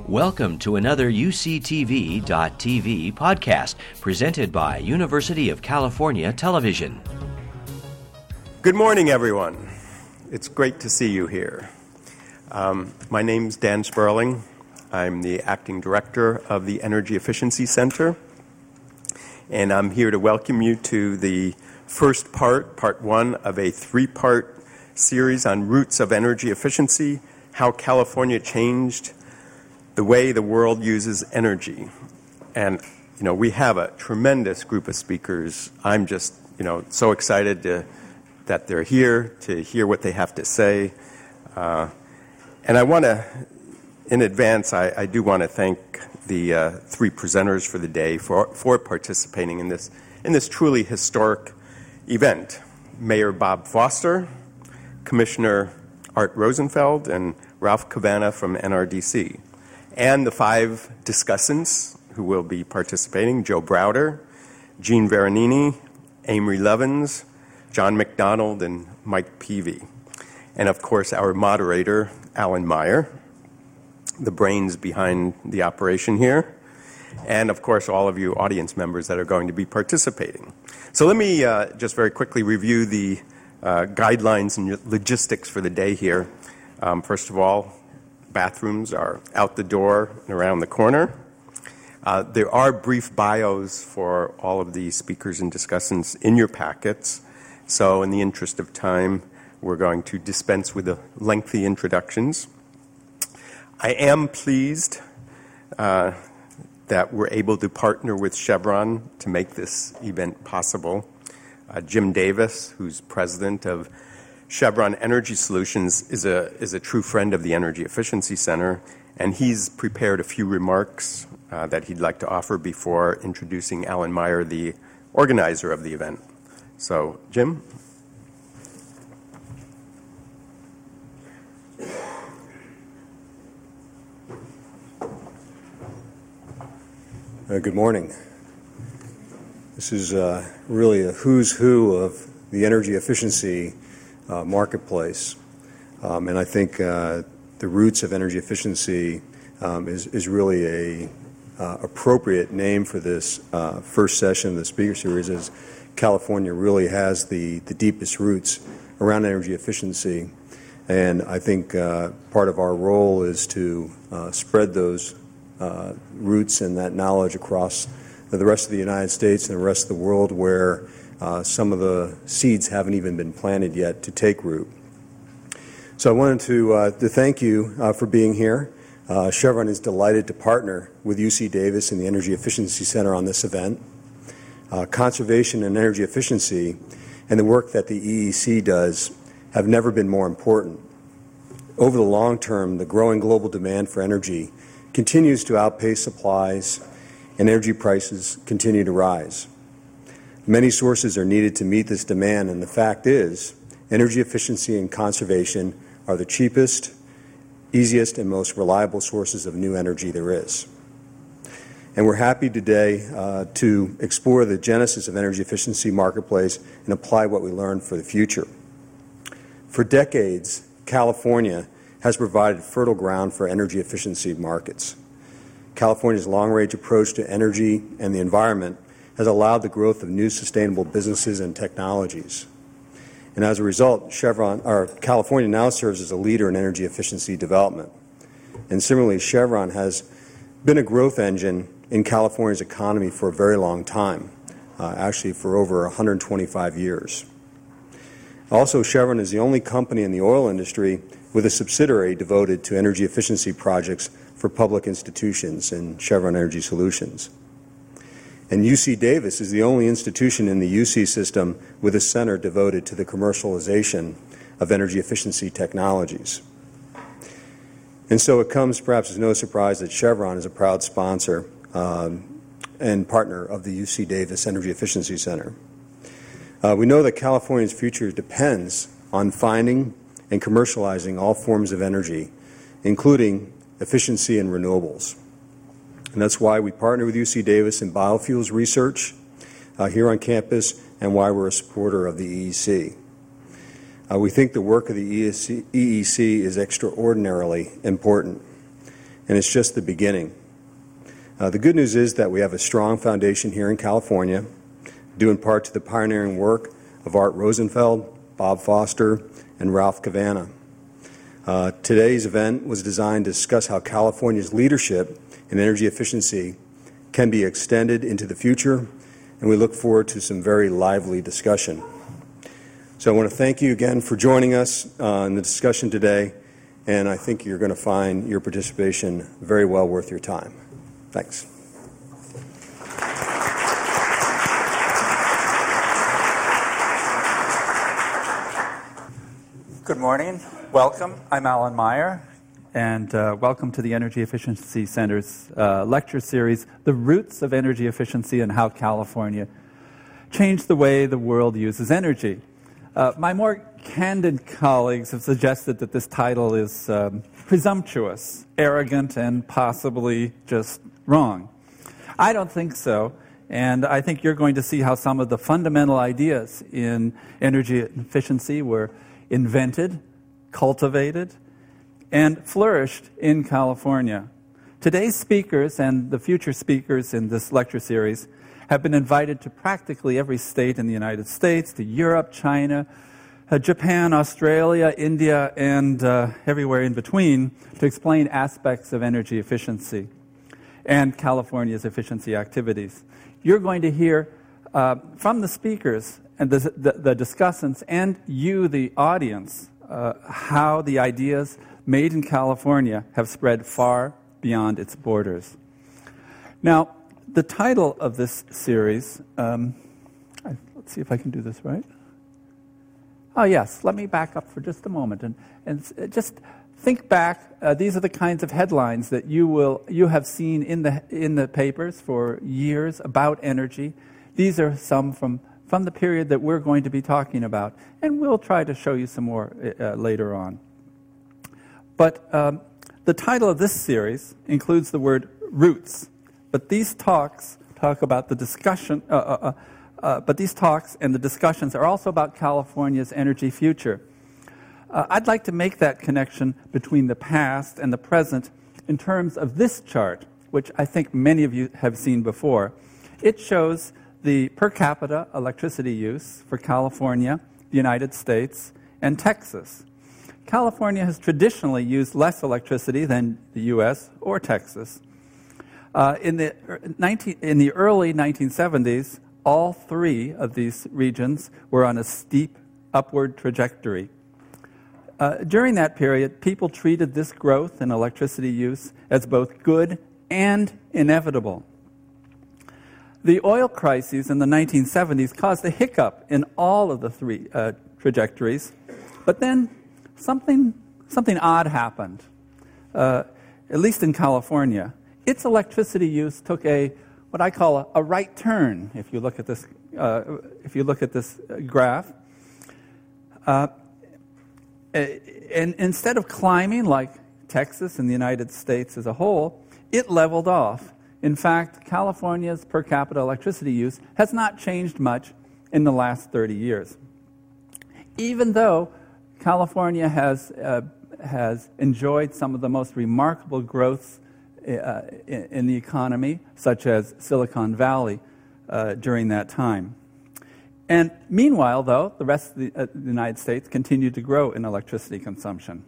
Welcome to another UCTV.tv podcast presented by University of California Television. Good morning, everyone. It's great to see you here. My name's Dan Sperling. I'm the acting director of the Energy Efficiency Center, and I'm here to welcome you to the first part one of a three-part series on roots of energy efficiency, how California changed the way the world uses energy. And, we have a tremendous group of speakers. I'm just, so excited that they're here to hear what they have to say. And I want to, in advance, I do want to thank the three presenters for the day for participating in this truly historic event. Mayor Bob Foster, Commissioner Art Rosenfeld, and Ralph Cavanna from NRDC. And the five discussants who will be participating: Joe Browder, Gene Veronini, Amory Levins, John McDonald, and Mike Peavy. And of course, our moderator, Alan Meyer, the brains behind the operation here. And of course, all of you audience members that are going to be participating. So let me just very quickly review the guidelines and logistics for the day here. First of all, bathrooms are out the door and around the corner. There are brief bios for all of the speakers and discussants in your packets. So in the interest of time, we're going to dispense with the lengthy introductions. I am pleased that we're able to partner with Chevron to make this event possible. Jim Davis, who's president of Chevron Energy Solutions, is a true friend of the Energy Efficiency Center, and he's prepared a few remarks that he'd like to offer before introducing Alan Meyer, the organizer of the event. So, Jim? Good morning. This is really a who's who of the energy efficiency marketplace, and I think the roots of energy efficiency is really a appropriate name for this first session of the speaker series, as California really has the deepest roots around energy efficiency, and I think part of our role is to spread those roots and that knowledge across the rest of the United States and the rest of the world, where some of the seeds haven't even been planted yet to take root. So I wanted to thank you for being here. Chevron is delighted to partner with UC Davis and the Energy Efficiency Center on this event. Conservation and energy efficiency and the work that the EEC does have never been more important. Over the long term, the growing global demand for energy continues to outpace supplies, and energy prices continue to rise. Many sources are needed to meet this demand, and the fact is, energy efficiency and conservation are the cheapest, easiest, and most reliable sources of new energy there is. And we're happy today to explore the genesis of energy efficiency marketplace and apply what we learned for the future. For decades, California has provided fertile ground for energy efficiency markets. California's long-range approach to energy and the environment has allowed the growth of new sustainable businesses and technologies. And as a result, California now serves as a leader in energy efficiency development. And similarly, Chevron has been a growth engine in California's economy for a very long time, actually for over 125 years. Also, Chevron is the only company in the oil industry with a subsidiary devoted to energy efficiency projects for public institutions in Chevron Energy Solutions. And UC Davis is the only institution in the UC system with a center devoted to the commercialization of energy efficiency technologies. And so it comes perhaps as no surprise that Chevron is a proud sponsor and partner of the UC Davis Energy Efficiency Center. We know that California's future depends on finding and commercializing all forms of energy, including efficiency and renewables. And that's why we partner with UC Davis in biofuels research here on campus, and why we're a supporter of the EEC. We think the work of the EEC is extraordinarily important. and it's just the beginning. The good news is that we have a strong foundation here in California, due in part to the pioneering work of Art Rosenfeld, Bob Foster, and Ralph Cavanna. Today's event was designed to discuss how California's leadership in energy efficiency can be extended into the future, and we look forward to some very lively discussion. So I want to thank you again for joining us in the discussion today, and I think you're going to find your participation very well worth your time. Thanks. Good morning. Welcome. I'm Alan Meyer, and welcome to the Energy Efficiency Center's lecture series, The Roots of Energy Efficiency and How California Changed the Way the World Uses Energy. My more candid colleagues have suggested that this title is presumptuous, arrogant, and possibly just wrong. I don't think so, and I think you're going to see how some of the fundamental ideas in energy efficiency were invented, cultivated, and flourished in California. Today's speakers and the future speakers in this lecture series have been invited to practically every state in the United States, to Europe, China, Japan, Australia, India, and everywhere in between to explain aspects of energy efficiency and California's efficiency activities. You're going to hear from the speakers and the discussants and you, the audience, how the ideas made in California have spread far beyond its borders. Now, the title of this series, let's see if I can do this right. Oh, yes, let me back up for just a moment and just think back. These are the kinds of headlines that you have seen in the papers for years about energy. These are some from the period that we're going to be talking about, and we'll try to show you some more later on. But the title of this series includes the word roots, but these talks talk about the discussion. But these talks and the discussions are also about California's energy future. I'd like to make that connection between the past and the present in terms of this chart, which I think many of you have seen before. It shows the per capita electricity use for California, the United States, and Texas. California has traditionally used less electricity than the U.S. or Texas. In the early 1970s, all three of these regions were on a steep upward trajectory. During that period, people treated this growth in electricity use as both good and inevitable. The oil crises in the 1970s caused a hiccup in all of the three trajectories, but then something odd happened, at least in California. Its electricity use took what I call a right turn. If you look at this, graph, and instead of climbing like Texas and the United States as a whole, it leveled off. In fact, California's per capita electricity use has not changed much in the last 30 years. Even though California has enjoyed some of the most remarkable growths in the economy, such as Silicon Valley, during that time. And meanwhile, though, the rest of the United States continued to grow in electricity consumption.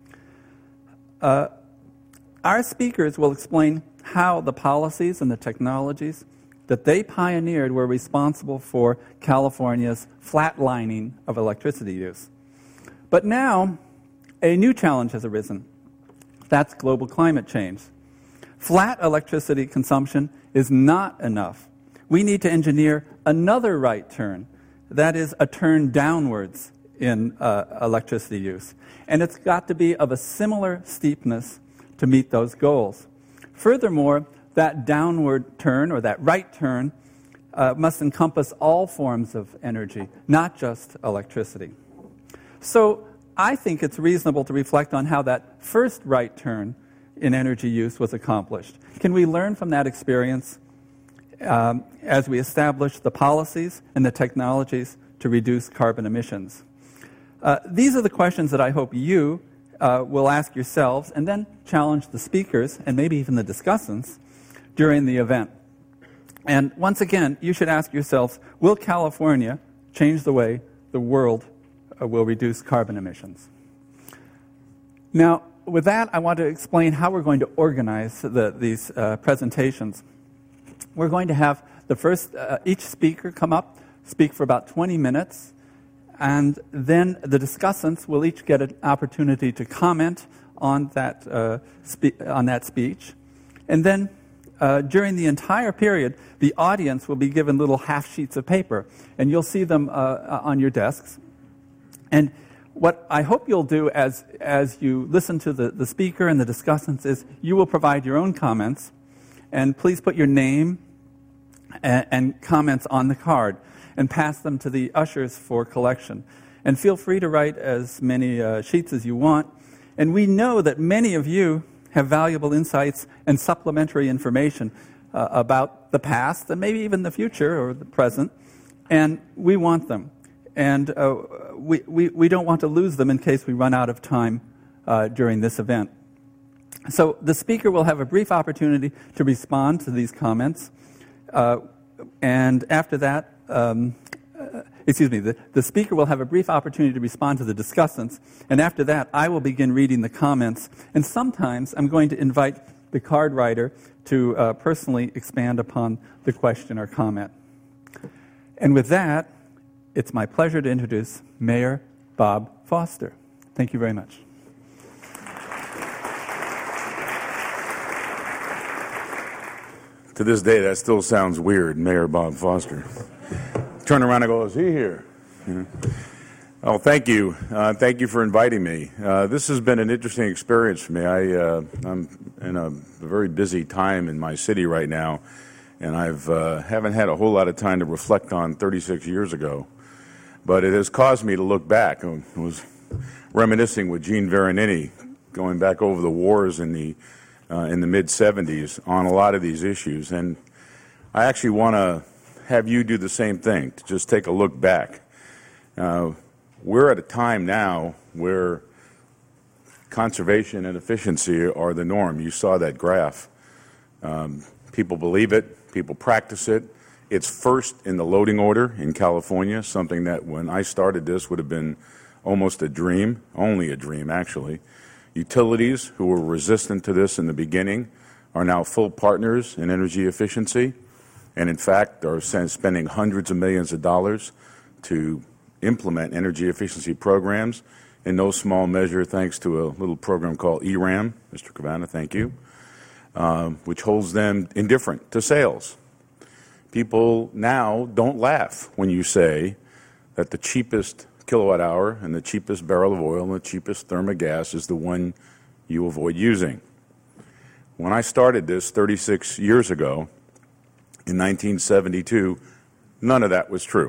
Our speakers will explain how the policies and the technologies that they pioneered were responsible for California's flatlining of electricity use. But now, a new challenge has arisen. That's global climate change. Flat electricity consumption is not enough. We need to engineer another right turn, that is, a turn downwards in electricity use. And it's got to be of a similar steepness to meet those goals. Furthermore, that downward turn, or that right turn, must encompass all forms of energy, not just electricity. So I think it's reasonable to reflect on how that first right turn in energy use was accomplished. Can we learn from that experience as we establish the policies and the technologies to reduce carbon emissions? These are the questions that I hope you will ask yourselves and then challenge the speakers and maybe even the discussants during the event. And once again, you should ask yourselves, will California change the way the world will reduce carbon emissions? Now, with that, I want to explain how we're going to organize these presentations. We're going to have each speaker come up, speak for about 20 minutes, and then the discussants will each get an opportunity to comment on that speech. And then during the entire period, the audience will be given little half sheets of paper, and you'll see them on your desks. And what I hope you'll do as you listen to the speaker and the discussants is you will provide your own comments, and please put your name and comments on the card and pass them to the ushers for collection. And feel free to write as many sheets as you want. And we know that many of you have valuable insights and supplementary information about the past and maybe even the future or the present, and we want them. And we don't want to lose them in case we run out of time during this event. So the speaker will have a brief opportunity to respond to these comments, and after that, the speaker will have a brief opportunity to respond to the discussants, and after that, I will begin reading the comments, and sometimes I'm going to invite the card writer to personally expand upon the question or comment. And with that, it's my pleasure to introduce Mayor Bob Foster. Thank you very much. To this day, that still sounds weird, Mayor Bob Foster. Turn around and go, is he here? Oh, thank you. Thank you for inviting me. This has been an interesting experience for me. I'm in a very busy time in my city right now, and I haven't had a whole lot of time to reflect on 36 years ago. But it has caused me to look back. I was reminiscing with Gene Veronini, going back over the wars in the mid-'70s on a lot of these issues. And I actually want to have you do the same thing, to just take a look back. We're at a time now where conservation and efficiency are the norm. You saw that graph. People believe it. People practice it. It's first in the loading order in California, something that when I started this would have been almost a dream, only a dream actually. Utilities who were resistant to this in the beginning are now full partners in energy efficiency, and in fact are spending hundreds of millions of dollars to implement energy efficiency programs, in no small measure thanks to a little program called ERAM, Mr. Cavanagh, thank you, which holds them indifferent to sales. People now don't laugh when you say that the cheapest kilowatt hour and the cheapest barrel of oil and the cheapest thermogas is the one you avoid using. When I started this 36 years ago, in 1972, none of that was true.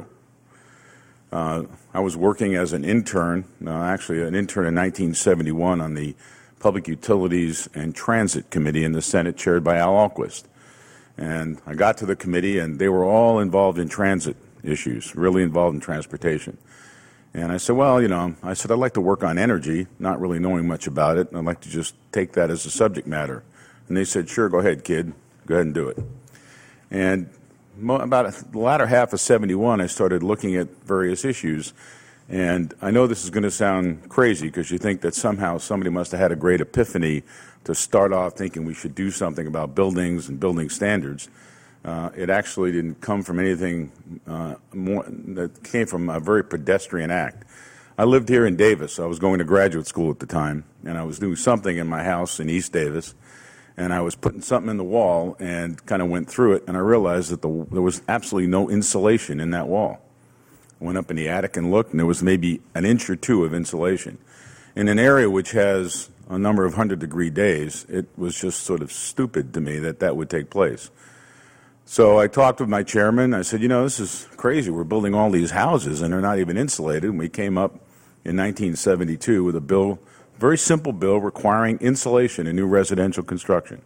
I was working as an intern, actually an intern in 1971 on the Public Utilities and Transit Committee in the Senate chaired by Al Ahlquist. And I got to the committee, and they were all involved in transit issues, really involved in transportation. And I said, well, I'd like to work on energy, not really knowing much about it, and I'd like to just take that as a subject matter. And they said, sure, go ahead, kid. Go ahead and do it. And about the latter half of 71, I started looking at various issues. And I know this is going to sound crazy because you think that somehow somebody must have had a great epiphany to start off thinking we should do something about buildings and building standards. It actually didn't come from anything more that came from a very pedestrian act. I lived here in Davis. I was going to graduate school at the time, and I was doing something in my house in East Davis, and I was putting something in the wall and kind of went through it, and I realized that there was absolutely no insulation in that wall. I went up in the attic and looked, and there was maybe an inch or two of insulation. In an area which has a number of 100-degree days, it was just sort of stupid to me that that would take place. So I talked with my chairman. I said, this is crazy. We're building all these houses, and they're not even insulated. And we came up in 1972 with a bill, very simple bill, requiring insulation in new residential construction.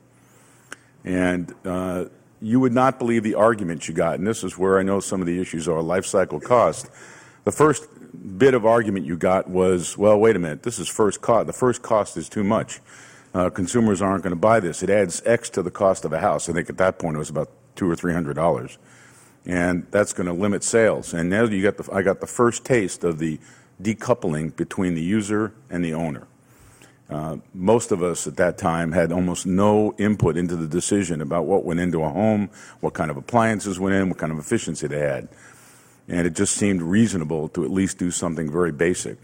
And you would not believe the arguments you got, and this is where I know some of the issues are, life cycle cost. The first bit of argument you got was, well, wait a minute, this is first cost. The first cost is too much. Consumers aren't going to buy this. It adds X to the cost of a house. I think at that point it was about $200 or $300, and that's going to limit sales. And now I got the first taste of the decoupling between the user and the owner. Most of us at that time had almost no input into the decision about what went into a home, what kind of appliances went in, what kind of efficiency they had. And it just seemed reasonable to at least do something very basic.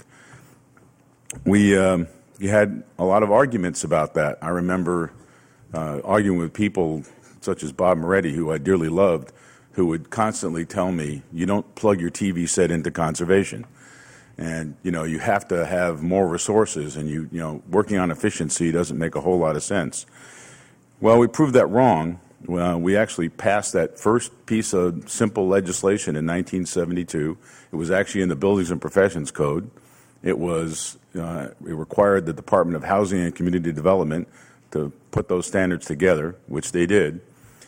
You had a lot of arguments about that. I remember arguing with people such as Bob Moretti, who I dearly loved, who would constantly tell me, you don't plug your TV set into conservation. And, you have to have more resources, and, working on efficiency doesn't make a whole lot of sense. Well, we proved that wrong. We actually passed that first piece of simple legislation in 1972. It was actually in the Buildings and Professions Code. It required the Department of Housing and Community Development to put those standards together, which they did.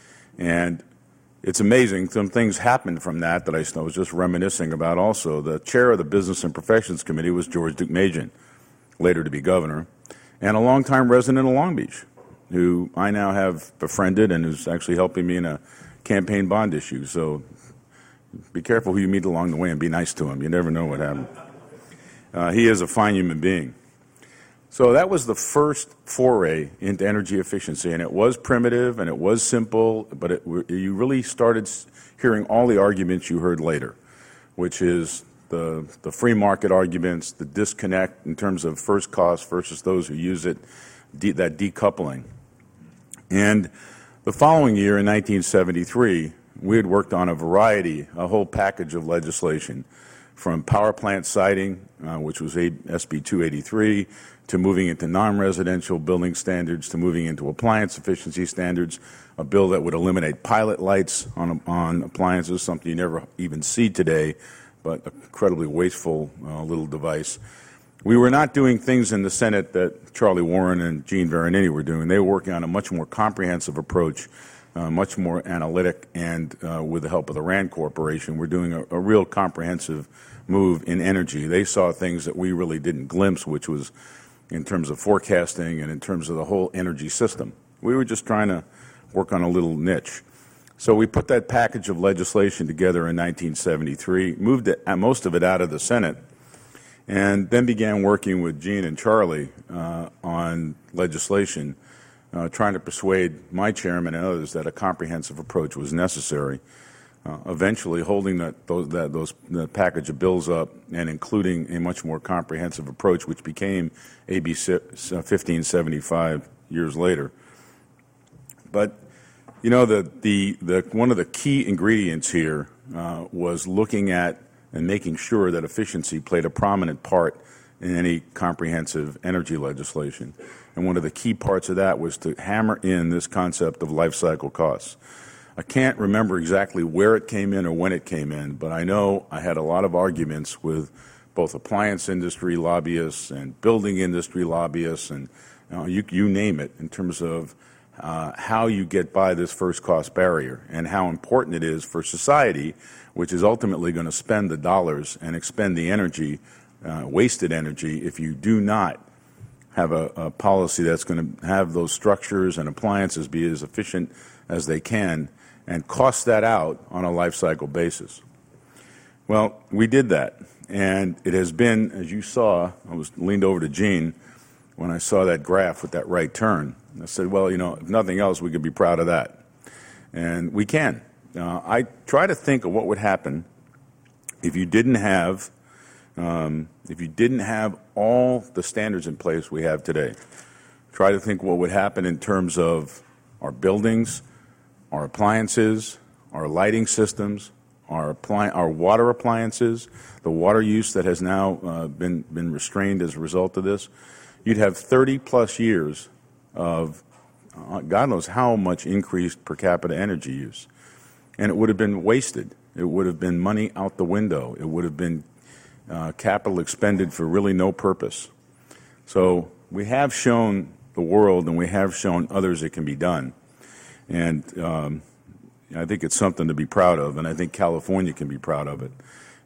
And it's amazing. Some things happened from that I was just reminiscing about also. The chair of the Business and Professions Committee was George Deukmejian, later to be governor, and a longtime resident of Long Beach, who I now have befriended and who's actually helping me in a campaign bond issue. So be careful who you meet along the way and be nice to him. You never know what happened. He is a fine human being. So that was the first foray into energy efficiency, and it was primitive and it was simple, but you really started hearing all the arguments you heard later, which is the free market arguments, the disconnect in terms of first cost versus those who use it, that decoupling. And the following year, in 1973, we had worked on a whole package of legislation, from power plant siting, which was SB 283, to moving into non-residential building standards, to moving into appliance efficiency standards, a bill that would eliminate pilot lights on appliances, something you never even see today, but an incredibly wasteful little device. We were not doing things in the Senate that Charlie Warren and Gene Veronini were doing. They were working on a much more comprehensive approach, much more analytic, and with the help of the RAND Corporation, we're doing a real comprehensive move in energy. They saw things that we really didn't glimpse, which was in terms of forecasting and in terms of the whole energy system. We were just trying to work on a little niche. So we put that package of legislation together in 1973, moved most of it out of the Senate, and then began working with Gene and Charlie on legislation, trying to persuade my chairman and others that a comprehensive approach was necessary. Eventually holding the package of bills up and including a much more comprehensive approach, which became AB 1575 years later. But one of the key ingredients here was looking at and making sure that efficiency played a prominent part in any comprehensive energy legislation. And one of the key parts of that was to hammer in this concept of life cycle costs. I can't remember exactly where it came in or when it came in, but I know I had a lot of arguments with both appliance industry lobbyists and building industry lobbyists and you name it, in terms of how you get by this first cost barrier and how important it is for society, which is ultimately going to spend the dollars and expend the energy, wasted energy, if you do not have a policy that's going to have those structures and appliances be as efficient as they can and cost that out on a life cycle basis. Well, we did that, and it has been, as you saw, I leaned over to Gene when I saw that graph with that right turn. I said, well, if nothing else, we could be proud of that. And we can. I try to think of what would happen if you didn't have all the standards in place we have today. Try to think what would happen in terms of our buildings, our appliances, our lighting systems, our water appliances, the water use that has now been restrained as a result of this. You'd have 30-plus years of God knows how much increased per capita energy use. And it would have been wasted. It would have been money out the window. It would have been capital expended for really no purpose. So we have shown the world and we have shown others it can be done. And I think it's something to be proud of, and I think California can be proud of it.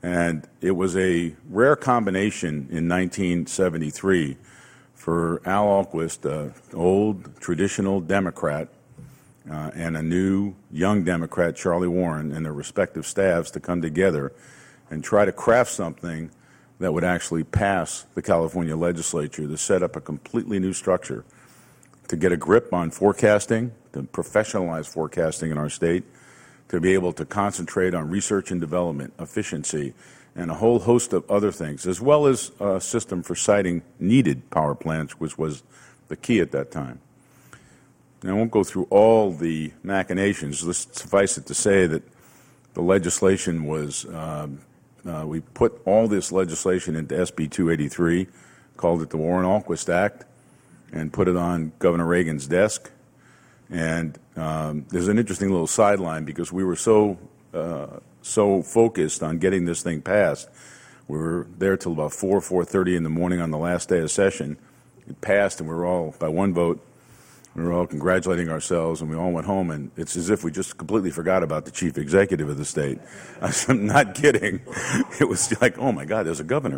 And it was a rare combination in 1973 for Al Ahlquist, an old traditional Democrat, and a new young Democrat, Charlie Warren, and their respective staffs to come together and try to craft something that would actually pass the California legislature to set up a completely new structure to get a grip on forecasting, to professionalize forecasting in our state, to be able to concentrate on research and development, efficiency, and a whole host of other things, as well as a system for siting needed power plants, which was the key at that time. Now, I won't go through all the machinations. Just suffice it to say that the legislation was, we put all this legislation into SB 283, called it the Warren-Ahlquist Act, and put it on Governor Reagan's desk. And there's an interesting little sideline because we were so focused on getting this thing passed. We were there till about 4:30 in the morning on the last day of session. It passed, and we were all, by one vote, we were all congratulating ourselves, and we all went home, and it's as if we just completely forgot about the chief executive of the state. I'm not kidding. It was like, oh, my God, there's a governor.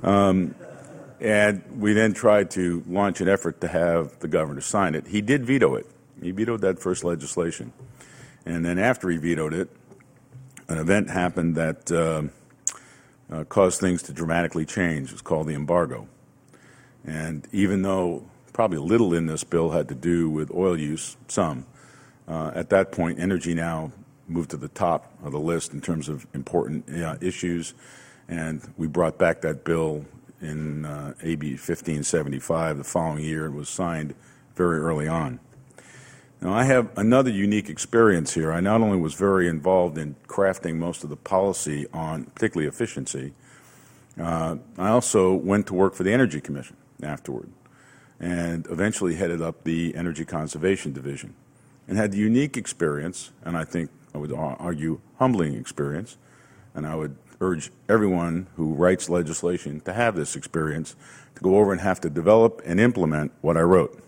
And we then tried to launch an effort to have the governor sign it. He did veto it. He vetoed that first legislation. And then after he vetoed it, an event happened that caused things to dramatically change. It was called the embargo. And even though probably little in this bill had to do with oil use, some, at that point, energy now moved to the top of the list in terms of important issues. And we brought back that bill in AB 1575 the following year. It was signed very early on. Now, I have another unique experience here. I not only was very involved in crafting most of the policy on particularly efficiency, I also went to work for the Energy Commission afterward and eventually headed up the Energy Conservation Division and had the unique experience, and I think I would argue humbling experience, and I would urge everyone who writes legislation to have this experience, to go over and have to develop and implement what I wrote.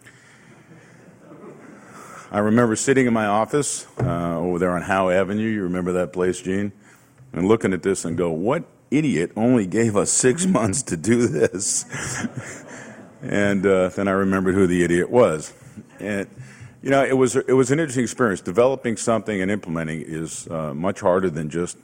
I remember sitting in my office over there on Howe Avenue. You remember that place, Gene? And looking at this and go, what idiot only gave us 6 months to do this? And then I remembered who the idiot was. And, you know, it was an interesting experience. Developing something and implementing is much harder than just,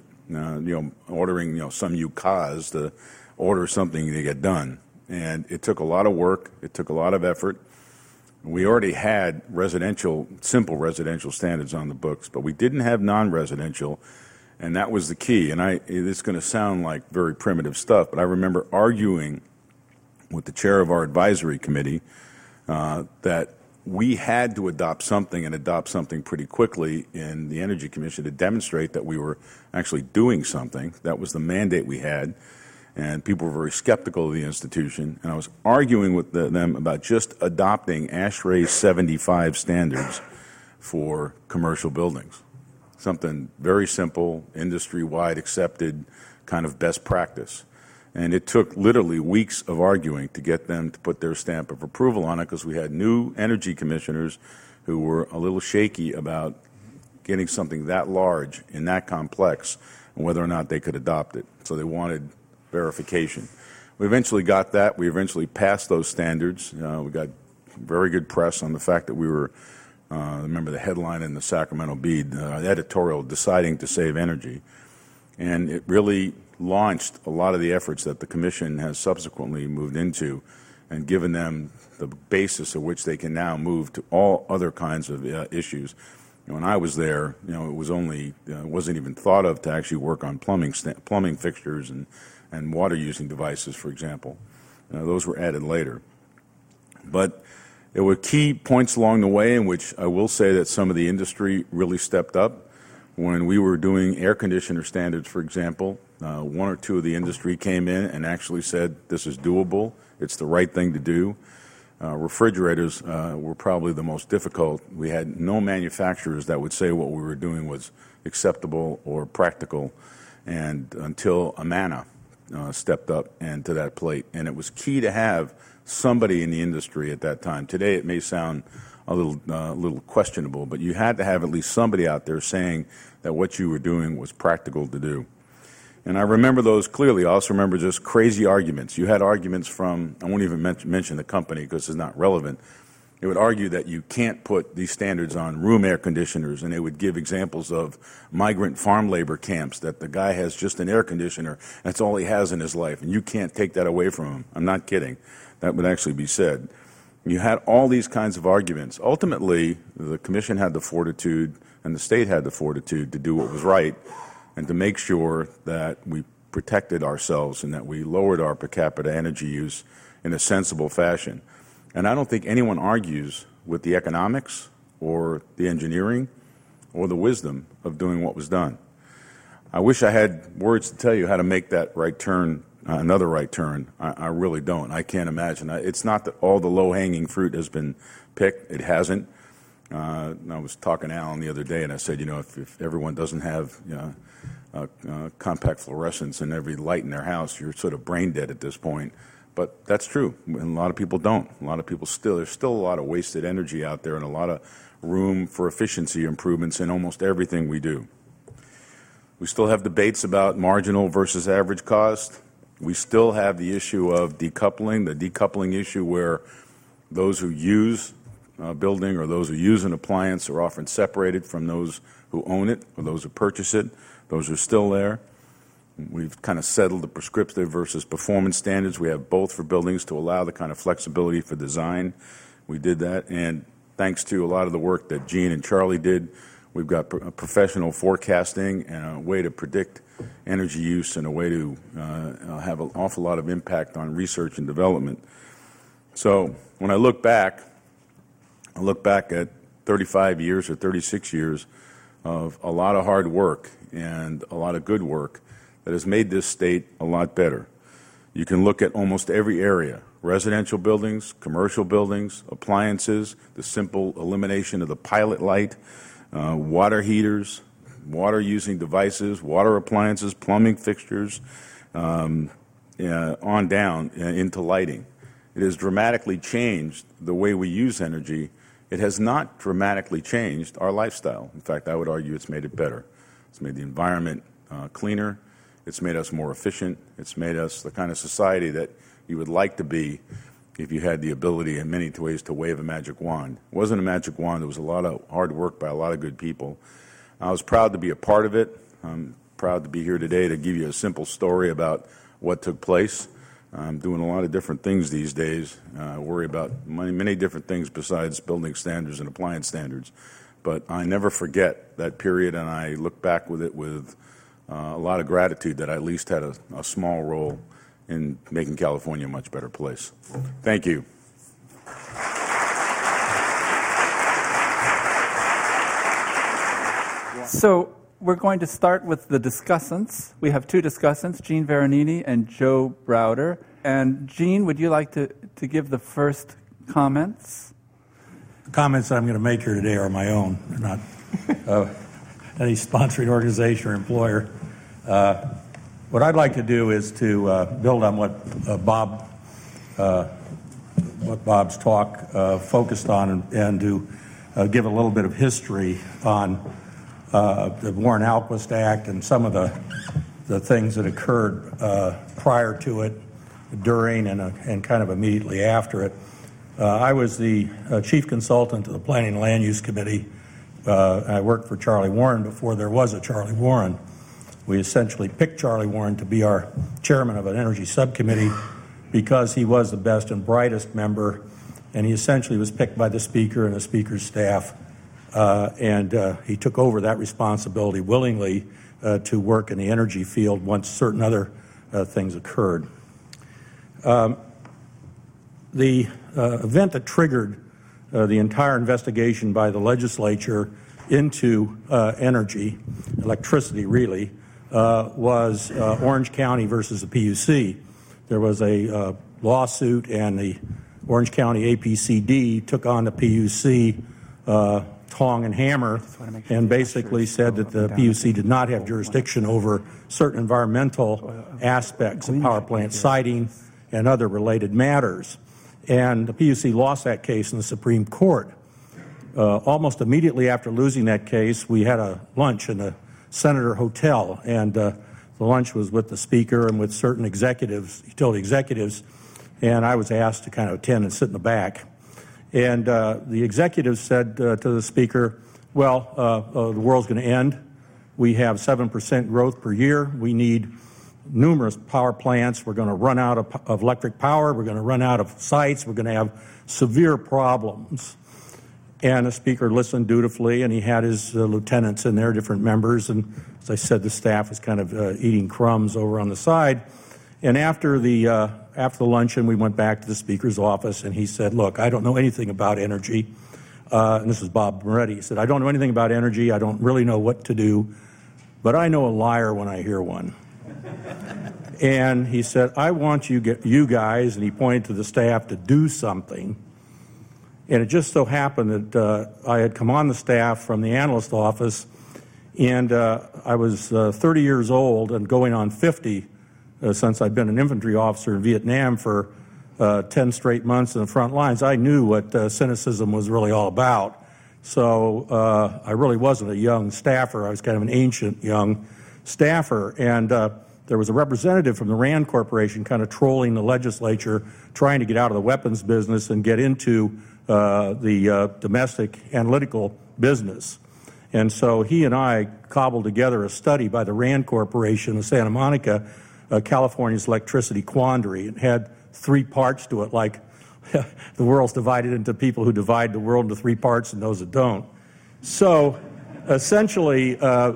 ordering, some UCAS to order something to get done. And it took a lot of work. It took a lot of effort. We already had simple residential standards on the books, but we didn't have non-residential, and that was the key. And it's going to sound like very primitive stuff, but I remember arguing with the chair of our advisory committee that we had to adopt something pretty quickly in the Energy Commission to demonstrate that we were actually doing something. That was the mandate we had. And people were very skeptical of the institution. And I was arguing with them about just adopting ASHRAE 75 standards for commercial buildings. Something very simple, industry-wide accepted kind of best practice. And it took literally weeks of arguing to get them to put their stamp of approval on it because we had new energy commissioners who were a little shaky about getting something that large and that complex and whether or not they could adopt it. So they wanted verification. We eventually got that. We eventually passed those standards. We got very good press on the fact that we were, remember the headline in the Sacramento Bee, editorial, deciding to save energy. And it really launched a lot of the efforts that the Commission has subsequently moved into and given them the basis of which they can now move to all other kinds of issues. When I was there, it was wasn't even thought of to actually work on plumbing fixtures and water-using devices, for example. Those were added later. But there were key points along the way in which I will say that some of the industry really stepped up. When we were doing air conditioner standards, for example, one or two of the industry came in and actually said, this is doable, it's the right thing to do. Refrigerators were probably the most difficult. We had no manufacturers that would say what we were doing was acceptable or practical, and until Amana stepped up and to that plate. And it was key to have somebody in the industry at that time. Today it may sound a little questionable, but you had to have at least somebody out there saying that what you were doing was practical to do. And I remember those clearly. I also remember just crazy arguments. You had arguments from, I won't even mention the company because it's not relevant. They would argue that you can't put these standards on room air conditioners, and they would give examples of migrant farm labor camps that the guy has just an air conditioner. That's all he has in his life, and you can't take that away from him. I'm not kidding. That would actually be said. You had all these kinds of arguments. Ultimately, the commission had the fortitude, and the state had the fortitude to do what was right and to make sure that we protected ourselves and that we lowered our per capita energy use in a sensible fashion. And I don't think anyone argues with the economics or the engineering or the wisdom of doing what was done. I wish I had words to tell you how to make that right turn, another right turn. I really don't. I can't imagine. It's not that all the low-hanging fruit has been picked. It hasn't. I was talking to Alan the other day, and I said, if everyone doesn't have compact fluorescence in every light in their house, you're sort of brain dead at this point. But that's true. And a lot of people don't. A lot of people there's still a lot of wasted energy out there and a lot of room for efficiency improvements in almost everything we do. We still have debates about marginal versus average cost. We still have the issue of decoupling, the decoupling issue where those who use a building or those who use an appliance are often separated from those who own it or those who purchase it. Those are still there. We've kind of settled the prescriptive versus performance standards. We have both for buildings to allow the kind of flexibility for design. We did that, and thanks to a lot of the work that Gene and Charlie did, we've got professional forecasting and a way to predict energy use and a way to have an awful lot of impact on research and development. So when I look back at 35 years or 36 years of a lot of hard work and a lot of good work that has made this state a lot better. You can look at almost every area, residential buildings, commercial buildings, appliances, the simple elimination of the pilot light, water heaters, water-using devices, water appliances, plumbing fixtures, on down into lighting. It has dramatically changed the way we use energy. It has not dramatically changed our lifestyle. In fact, I would argue it's made it better. It's made the environment cleaner. It's made us more efficient. It's made us the kind of society that you would like to be if you had the ability in many ways to wave a magic wand. It wasn't a magic wand. It was a lot of hard work by a lot of good people. I was proud to be a part of it. I'm proud to be here today to give you a simple story about what took place. I'm doing a lot of different things these days. I worry about many different things besides building standards and appliance standards. But I never forget that period, and I look back with it with a lot of gratitude that I at least had a small role in making California a much better place. Thank you. So we're going to start with the discussants. We have two discussants, Gene Veronini and Joe Browder. And Gene, would you like to give the first comments? The comments I'm going to make here today are my own. They're not any sponsoring organization or employer. What I'd like to do is to build on what Bob's talk focused on, and to give a little bit of history on the Warren-Alquist Act and some of the things that occurred prior to it, during, and kind of immediately after it. I was the chief consultant to the Planning and Land Use Committee. I worked for Charlie Warren before there was a Charlie Warren. We essentially picked Charlie Warren to be our chairman of an energy subcommittee because he was the best and brightest member, and he essentially was picked by the speaker and the speaker's staff, and he took over that responsibility willingly to work in the energy field once certain other things occurred. The event that triggered the entire investigation by the legislature into energy, electricity really, was Orange County versus the PUC. There was a lawsuit, and the Orange County APCD took on the PUC tong and hammer and basically said that the PUC did not have jurisdiction over certain environmental aspects of power plant siting and other related matters. And the PUC lost that case in the Supreme Court. Almost immediately after losing that case, we had a lunch in the Senator Hotel, and the the lunch was with the speaker and with certain executives, utility executives, and I was asked to kind of attend and sit in the back. And the executives said to the speaker, well, the world's going to end. We have 7% growth per year. We need numerous power plants. We're going to run out of electric power. We're going to run out of sites. We're going to have severe problems. And the speaker listened dutifully, and he had his lieutenants in there, different members. And as I said, the staff was kind of eating crumbs over on the side. And after the luncheon, we went back to the speaker's office, and he said, look, I don't know anything about energy. And this is Bob Moretti. He said, I don't know anything about energy. I don't really know what to do, but I know a liar when I hear one. And he said, I want you guys, and he pointed to the staff, to do something. And it just so happened that I had come on the staff from the analyst office, and I was 30 years old and going on 50 since I'd been an infantry officer in Vietnam for 10 straight months in the front lines. I knew what cynicism was really all about. So I really wasn't a young staffer. I was kind of an ancient young staffer. And there was a representative from the RAND Corporation kind of trolling the legislature, trying to get out of the weapons business and get into the domestic analytical business. And so he and I cobbled together a study by the RAND Corporation of Santa Monica, California's electricity quandary. It had 3 parts to it, like the world's divided into people who divide the world into 3 parts and those that don't. So essentially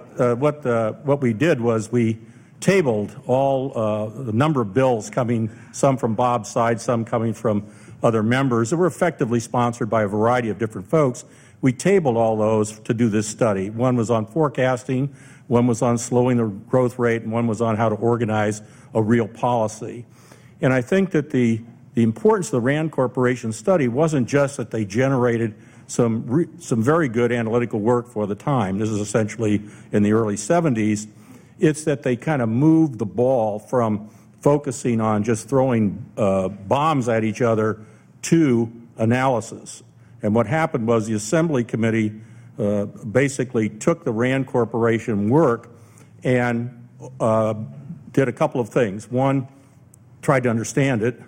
what we did was we tabled all the number of bills coming, some from Bob's side, some coming from other members that were effectively sponsored by a variety of different folks. We tabled all those to do this study. One was on forecasting, one was on slowing the growth rate, and one was on how to organize a real policy. And I think that the importance of the RAND Corporation study wasn't just that they generated some very good analytical work for the time. This is essentially in the early 70s. It's that they kind of moved the ball from focusing on just throwing bombs at each other to analysis. And what happened was the Assembly Committee basically took the RAND Corporation work and did a couple of things. One, tried to understand it,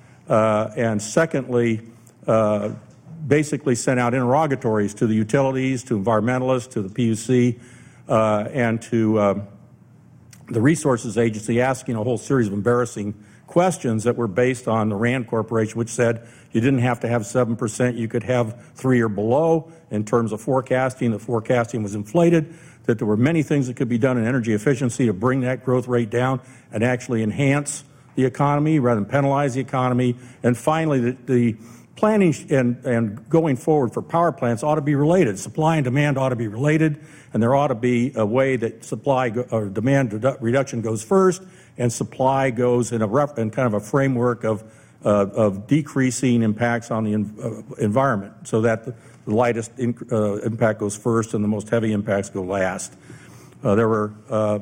and secondly, basically sent out interrogatories to the utilities, to environmentalists, to the PUC, and to the Resources Agency, asking a whole series of embarrassing questions that were based on the RAND Corporation, which said you didn't have to have 7%, you could have 3 or below in terms of forecasting. The forecasting was inflated, that there were many things that could be done in energy efficiency to bring that growth rate down and actually enhance the economy rather than penalize the economy. And finally, the planning and going forward for power plants ought to be related. Supply and demand ought to be related, and there ought to be a way that supply or demand reduction goes first, and supply goes in kind of a framework of decreasing impacts on the environment, so that the lightest impact goes first and the most heavy impacts go last. There were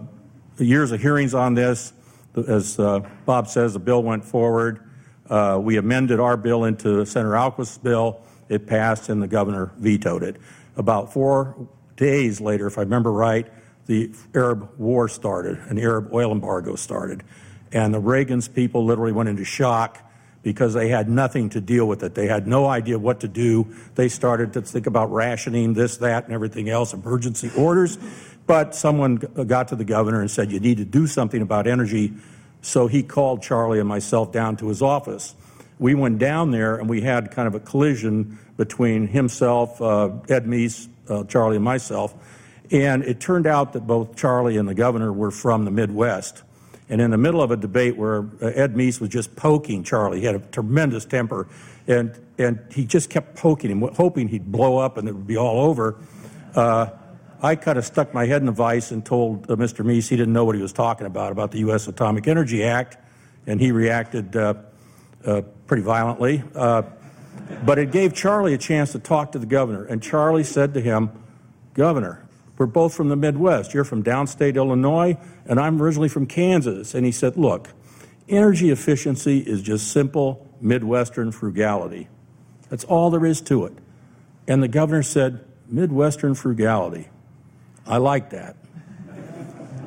years of hearings on this. As Bob says, the bill went forward. We amended our bill into Senator Alquist's bill. It passed, and the governor vetoed it. About 4 days later, if I remember right, the Arab war started, an Arab oil embargo started. And the Reagan's people literally went into shock because they had nothing to deal with it. They had no idea what to do. They started to think about rationing this, that, and everything else, emergency orders. But someone got to the governor and said, you need to do something about energy. So he called Charlie and myself down to his office. We went down there, and we had kind of a collision between himself, Ed Meese, Charlie, and myself. And it turned out that both Charlie and the governor were from the Midwest. And in the middle of a debate where Ed Meese was just poking Charlie, he had a tremendous temper, and he just kept poking him, hoping he'd blow up and it would be all over. I kind of stuck my head in the vise and told Mr. Meese he didn't know what he was talking about the U.S. Atomic Energy Act, and he reacted pretty violently. But it gave Charlie a chance to talk to the governor, and Charlie said to him, Governor, we're both from the Midwest. You're from downstate Illinois, and I'm originally from Kansas. And he said, look, energy efficiency is just simple Midwestern frugality. That's all there is to it. And the governor said, Midwestern frugality. I like that.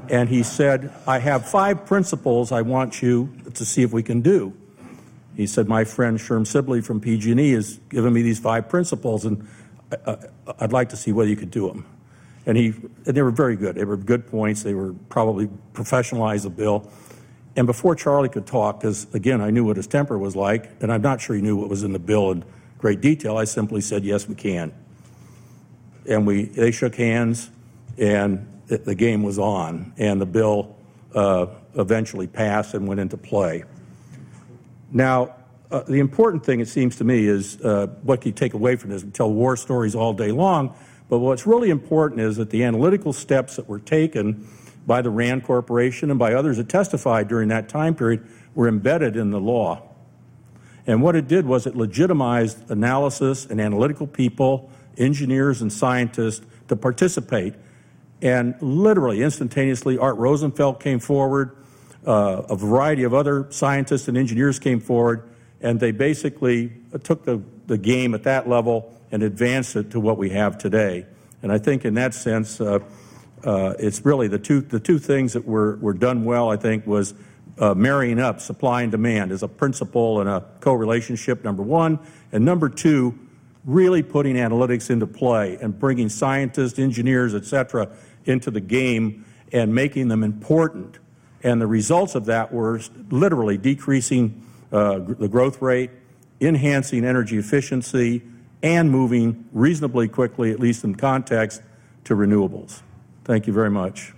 And he said, I have 5 principles I want you to see if we can do. He said, my friend Sherm Sibley from PG&E has given me these 5 principles, and I'd like to see whether you could do them. And they were very good. They were good points. They were probably professionalized the bill. And before Charlie could talk, because, again, I knew what his temper was like, and I'm not sure he knew what was in the bill in great detail, I simply said, yes, we can. And they shook hands, and the game was on, and the bill eventually passed and went into play. Now, the important thing, it seems to me, is what you take away from this. We tell war stories all day long, but what's really important is that the analytical steps that were taken by the RAND Corporation and by others that testified during that time period were embedded in the law. And what it did was it legitimized analysis and analytical people, engineers and scientists to participate. And literally, instantaneously, Art Rosenfeld came forward, a variety of other scientists and engineers came forward, and they basically took the game at that level and advanced it to what we have today. And I think in that sense, it's really the two things that were done well, I think, was marrying up supply and demand as a principle and a co-relationship, number one, and number two, really putting analytics into play and bringing scientists, engineers, et cetera, into the game and making them important. And the results of that were literally decreasing the growth rate, enhancing energy efficiency, and moving reasonably quickly, at least in context, to renewables. Thank you very much.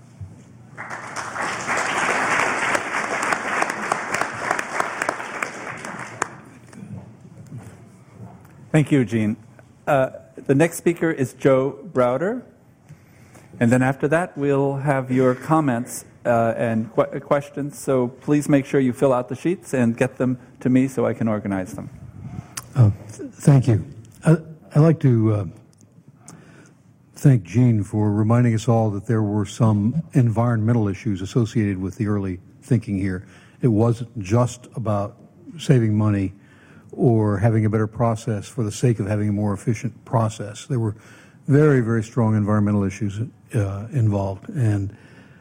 Thank you, Gene. The next speaker is Joe Browder. And then after that, we'll have your comments and questions. So please make sure you fill out the sheets and get them to me so I can organize them. Thank you. I'd like to thank Gene for reminding us all that there were some environmental issues associated with the early thinking here. It wasn't just about saving money or having a better process for the sake of having a more efficient process. There were very, very strong environmental issues involved. And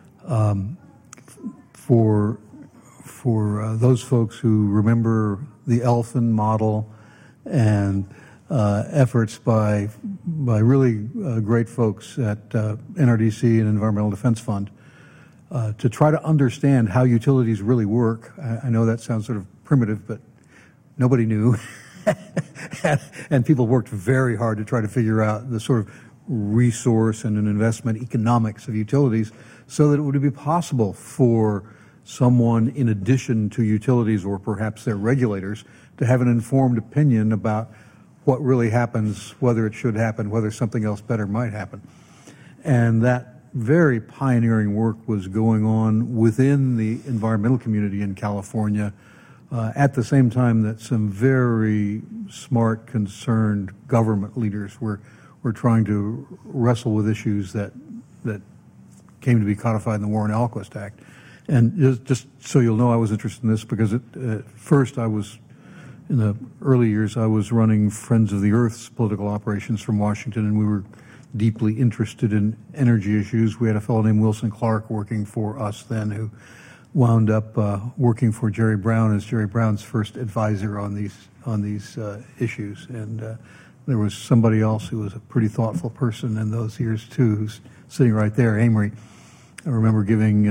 for those folks who remember the Elfin model and efforts by really great folks at NRDC and Environmental Defense Fund to try to understand how utilities really work. I know that sounds sort of primitive, but nobody knew. And people worked very hard to try to figure out the sort of resource and an investment economics of utilities so that it would be possible for someone in addition to utilities or perhaps their regulators to have an informed opinion about what really happens, whether it should happen, whether something else better might happen. And that very pioneering work was going on within the environmental community in California at the same time that some very smart, concerned government leaders were trying to wrestle with issues that came to be codified in the Warren-Alquist Act. And just so you'll know, I was interested in this because at first in the early years, I was running Friends of the Earth's political operations from Washington, and we were deeply interested in energy issues. We had a fellow named Wilson Clark working for us then who wound up working for Jerry Brown as Jerry Brown's first advisor on these issues. And there was somebody else who was a pretty thoughtful person in those years too, who's sitting right there, Amory. I remember giving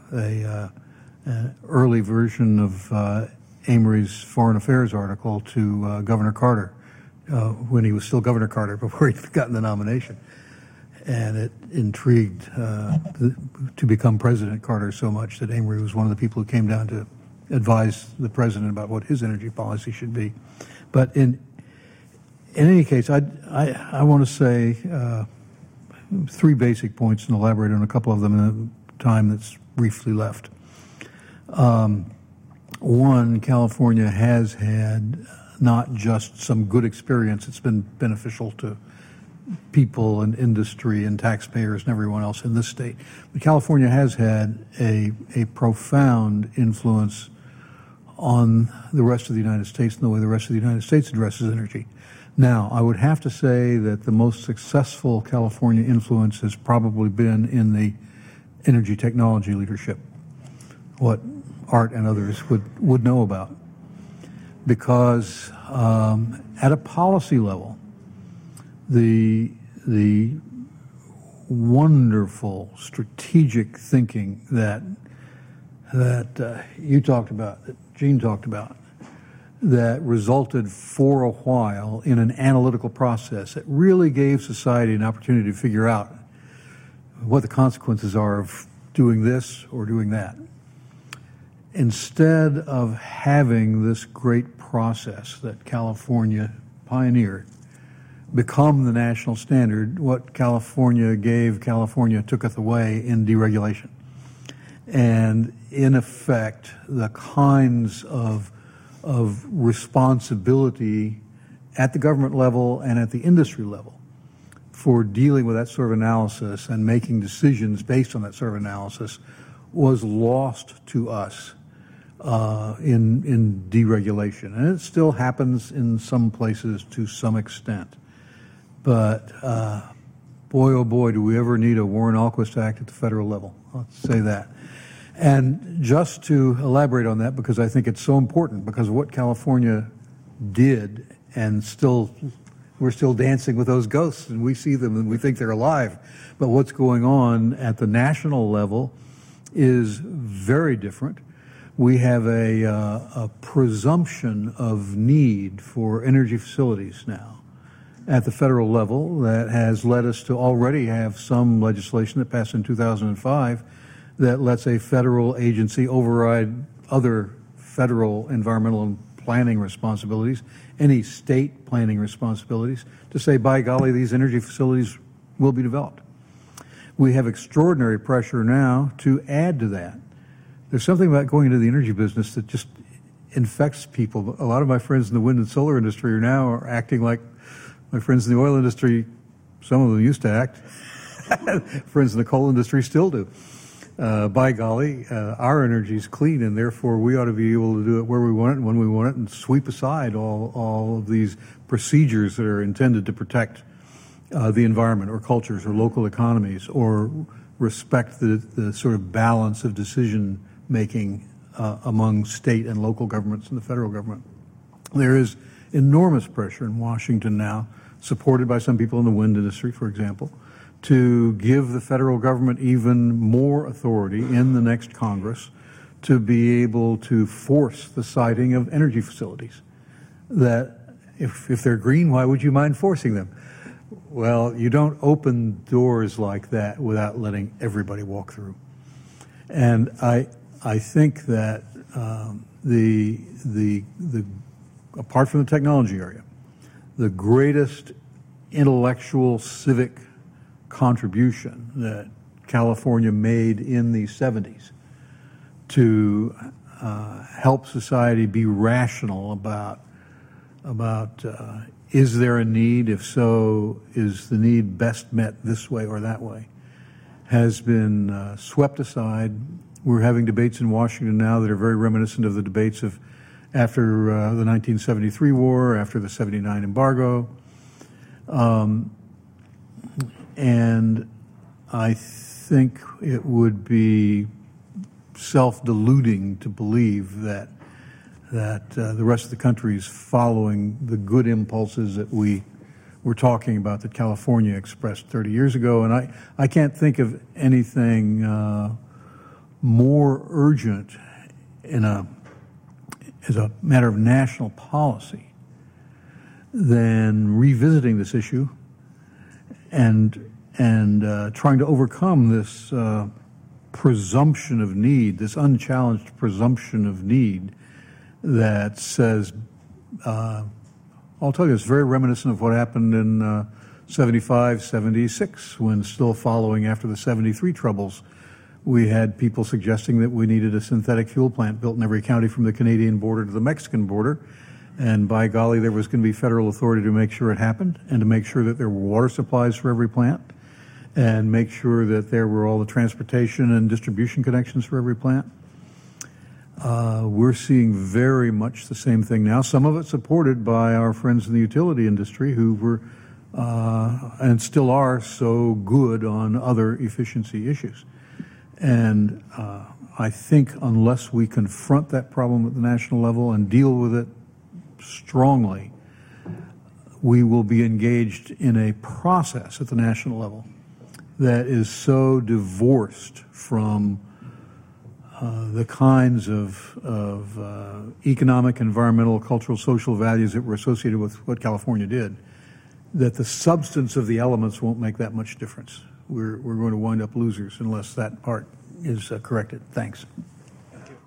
an early version of Amory's Foreign Affairs article to Governor Carter when he was still Governor Carter before he'd gotten the nomination. And it intrigued to become President Carter so much that Amory was one of the people who came down to advise the president about what his energy policy should be. But in any case, I want to say three basic points and elaborate on a couple of them in the time that's briefly left. One, California has had not just some good experience, it's been beneficial to people and industry and taxpayers and everyone else in this state. But California has had a profound influence on the rest of the United States and the way the rest of the United States addresses energy. Now, I would have to say that the most successful California influence has probably been in the energy technology leadership, what Art and others would know about. Because at a policy level, the wonderful strategic thinking that you talked about, that Gene talked about, that resulted for a while in an analytical process that really gave society an opportunity to figure out what the consequences are of doing this or doing that. Instead of having this great process that California pioneered become the national standard, what California gave, California tooketh away in deregulation. And in effect, the kinds of responsibility at the government level and at the industry level for dealing with that sort of analysis and making decisions based on that sort of analysis was lost to us in deregulation. And it still happens in some places to some extent. But boy, oh boy, do we ever need a Warren-Alquist Act at the federal level. Let's say that. And just to elaborate on that, because I think it's so important, because of what California did, and we're still dancing with those ghosts, and we see them and we think they're alive. But what's going on at the national level is very different. We have a presumption of need for energy facilities now at the federal level that has led us to already have some legislation that passed in 2005 that lets a federal agency override other federal environmental and planning responsibilities, any state planning responsibilities, to say, by golly, these energy facilities will be developed. We have extraordinary pressure now to add to that. There's something about going into the energy business that just infects people. A lot of my friends in the wind and solar industry are now acting like my friends in the oil industry, some of them used to act. Friends in the coal industry still do. By golly, our energy is clean, and therefore we ought to be able to do it where we want it and when we want it, and sweep aside all of these procedures that are intended to protect the environment or cultures or local economies, or respect the sort of balance of decision making among state and local governments and the federal government. There is enormous pressure in Washington now, supported by some people in the wind industry, for example, to give the federal government even more authority in the next Congress to be able to force the siting of energy facilities. That if they're green, why would you mind forcing them? Well, you don't open doors like that without letting everybody walk through. And I think that the apart from the technology area, the greatest intellectual civic contribution that California made in the 70s to help society be rational about is there a need? If so, is the need best met this way or that way? Has been swept aside. We're having debates in Washington now that are very reminiscent of the debates of after the 1973 war, after the 79 embargo. And I think it would be self-deluding to believe that the rest of the country is following the good impulses that we were talking about that California expressed 30 years ago. And I can't think of anything more urgent as a matter of national policy than revisiting this issue and trying to overcome this presumption of need, this unchallenged presumption of need that says, I'll tell you, it's very reminiscent of what happened in 75, 76, when still following after the 73 troubles, we had people suggesting that we needed a synthetic fuel plant built in every county from the Canadian border to the Mexican border. And by golly, there was going to be federal authority to make sure it happened, and to make sure that there were water supplies for every plant, and make sure that there were all the transportation and distribution connections for every plant. We're seeing very much the same thing now, some of it supported by our friends in the utility industry who were, and still are, so good on other efficiency issues. And I think unless we confront that problem at the national level and deal with it strongly, we will be engaged in a process at the national level that is so divorced from the kinds of economic, environmental, cultural, social values that were associated with what California did, that the substance of the elements won't make that much difference. We're going to wind up losers unless that part is corrected. Thanks. Thank you.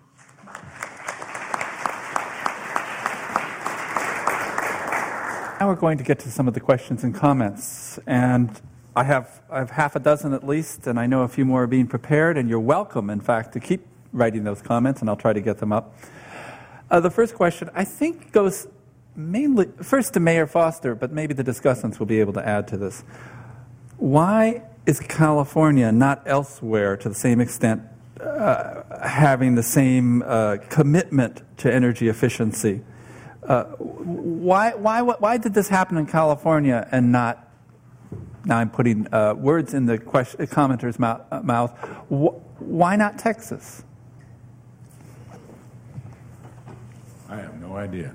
Now we're going to get to some of the questions and comments, and I have half a dozen at least, and I know a few more are being prepared, and you're welcome, in fact, to keep writing those comments, and I'll try to get them up. The first question, I think, goes mainly first to Mayor Foster, but maybe the discussants will be able to add to this. Why is California not elsewhere to the same extent having the same commitment to energy efficiency? Why did this happen in California and not? Now I'm putting words in the commenter's mouth. Why not Texas? I have no idea.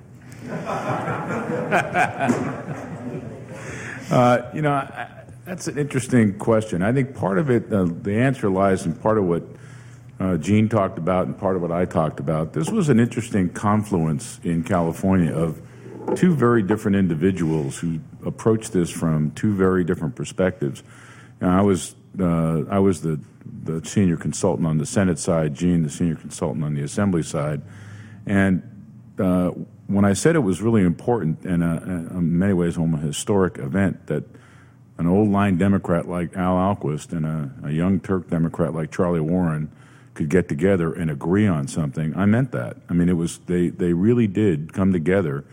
That's an interesting question. I think part of it, the answer lies in part of what Gene talked about and part of what I talked about. This was an interesting confluence in California of two very different individuals who approached this from two very different perspectives. I was the senior consultant on the Senate side, Gene the senior consultant on the Assembly side, and when I said it was really important and in many ways almost a historic event that an old line Democrat like Al Alquist and a young Turk Democrat like Charlie Warren could get together and agree on something, I meant that. I mean, it was they really did come together.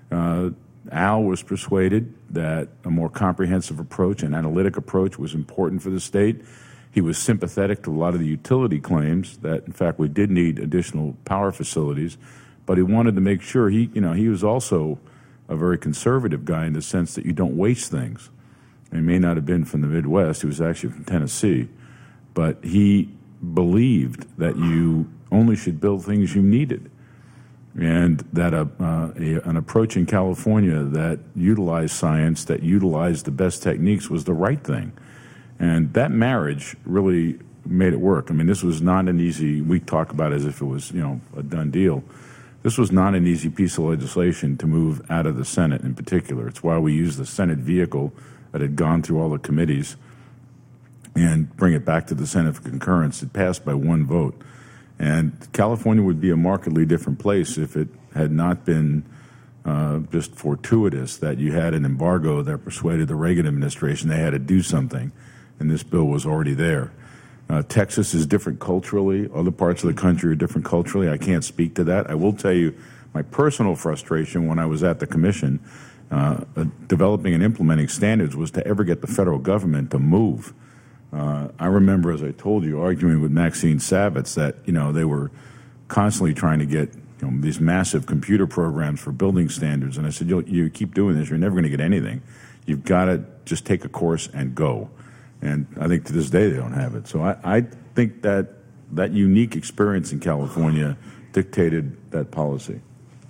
Al was persuaded that a more comprehensive approach, an analytic approach, was important for the state. He was sympathetic to a lot of the utility claims that, in fact, we did need additional power facilities, but he wanted to make sure he was also a very conservative guy in the sense that you don't waste things. He may not have been from the Midwest. He was actually from Tennessee, but he believed that you only should build things you needed, and that an approach in California that utilized science, that utilized the best techniques was the right thing. And that marriage really made it work. I mean, this was not an easy, we talk about it as if it was, a done deal. This was not an easy piece of legislation to move out of the Senate in particular. It's why we used the Senate vehicle that had gone through all the committees and bring it back to the Senate for concurrence. It passed by one vote. And California would be a markedly different place if it had not been just fortuitous that you had an embargo that persuaded the Reagan administration they had to do something, and this bill was already there. Texas is different culturally. Other parts of the country are different culturally. I can't speak to that. I will tell you my personal frustration when I was at the commission developing and implementing standards was to ever get the federal government to move. I remember, as I told you, arguing with Maxine Savitz that, they were constantly trying to get these massive computer programs for building standards. And I said, you keep doing this, you're never going to get anything. You've got to just take a course and go. And I think to this day they don't have it. So I think that unique experience in California dictated that policy.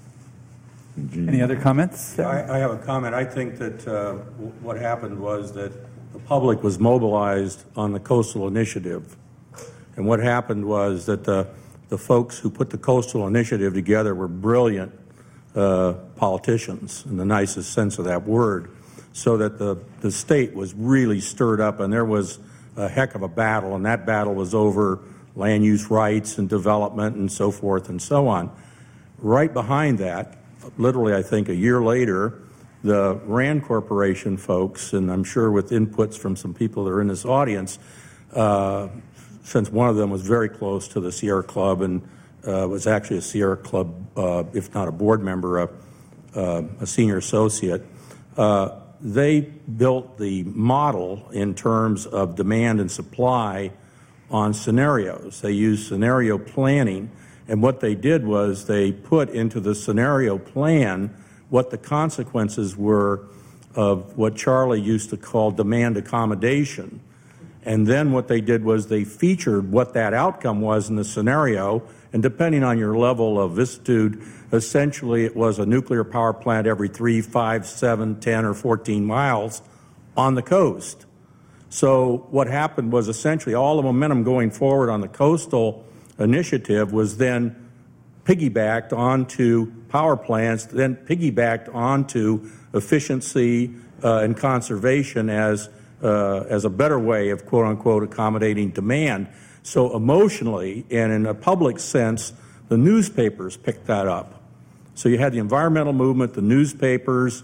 Any other comments? I have a comment. I think that what happened was that the public was mobilized on the Coastal Initiative. And what happened was that the folks who put the Coastal Initiative together were brilliant politicians in the nicest sense of that word, so that the state was really stirred up, and there was a heck of a battle, and that battle was over land use rights and development and so forth and so on. Right behind that, literally I think a year later, the Rand Corporation folks, and I'm sure with inputs from some people that are in this audience, since one of them was very close to the Sierra Club and was actually a Sierra Club, if not a board member, a senior associate, they built the model in terms of demand and supply on scenarios. They used scenario planning, and what they did was they put into the scenario plan what the consequences were of what Charlie used to call demand accommodation. And then what they did was they featured what that outcome was in the scenario, and depending on your level of vicissitude, essentially it was a nuclear power plant every 3, 5, 7, 10, or 14 miles on the coast. So what happened was essentially all the momentum going forward on the coastal initiative was then piggybacked onto power plants, then piggybacked onto efficiency and conservation as a better way of quote-unquote accommodating demand. So emotionally and in a public sense, the newspapers picked that up. So you had the environmental movement, the newspapers,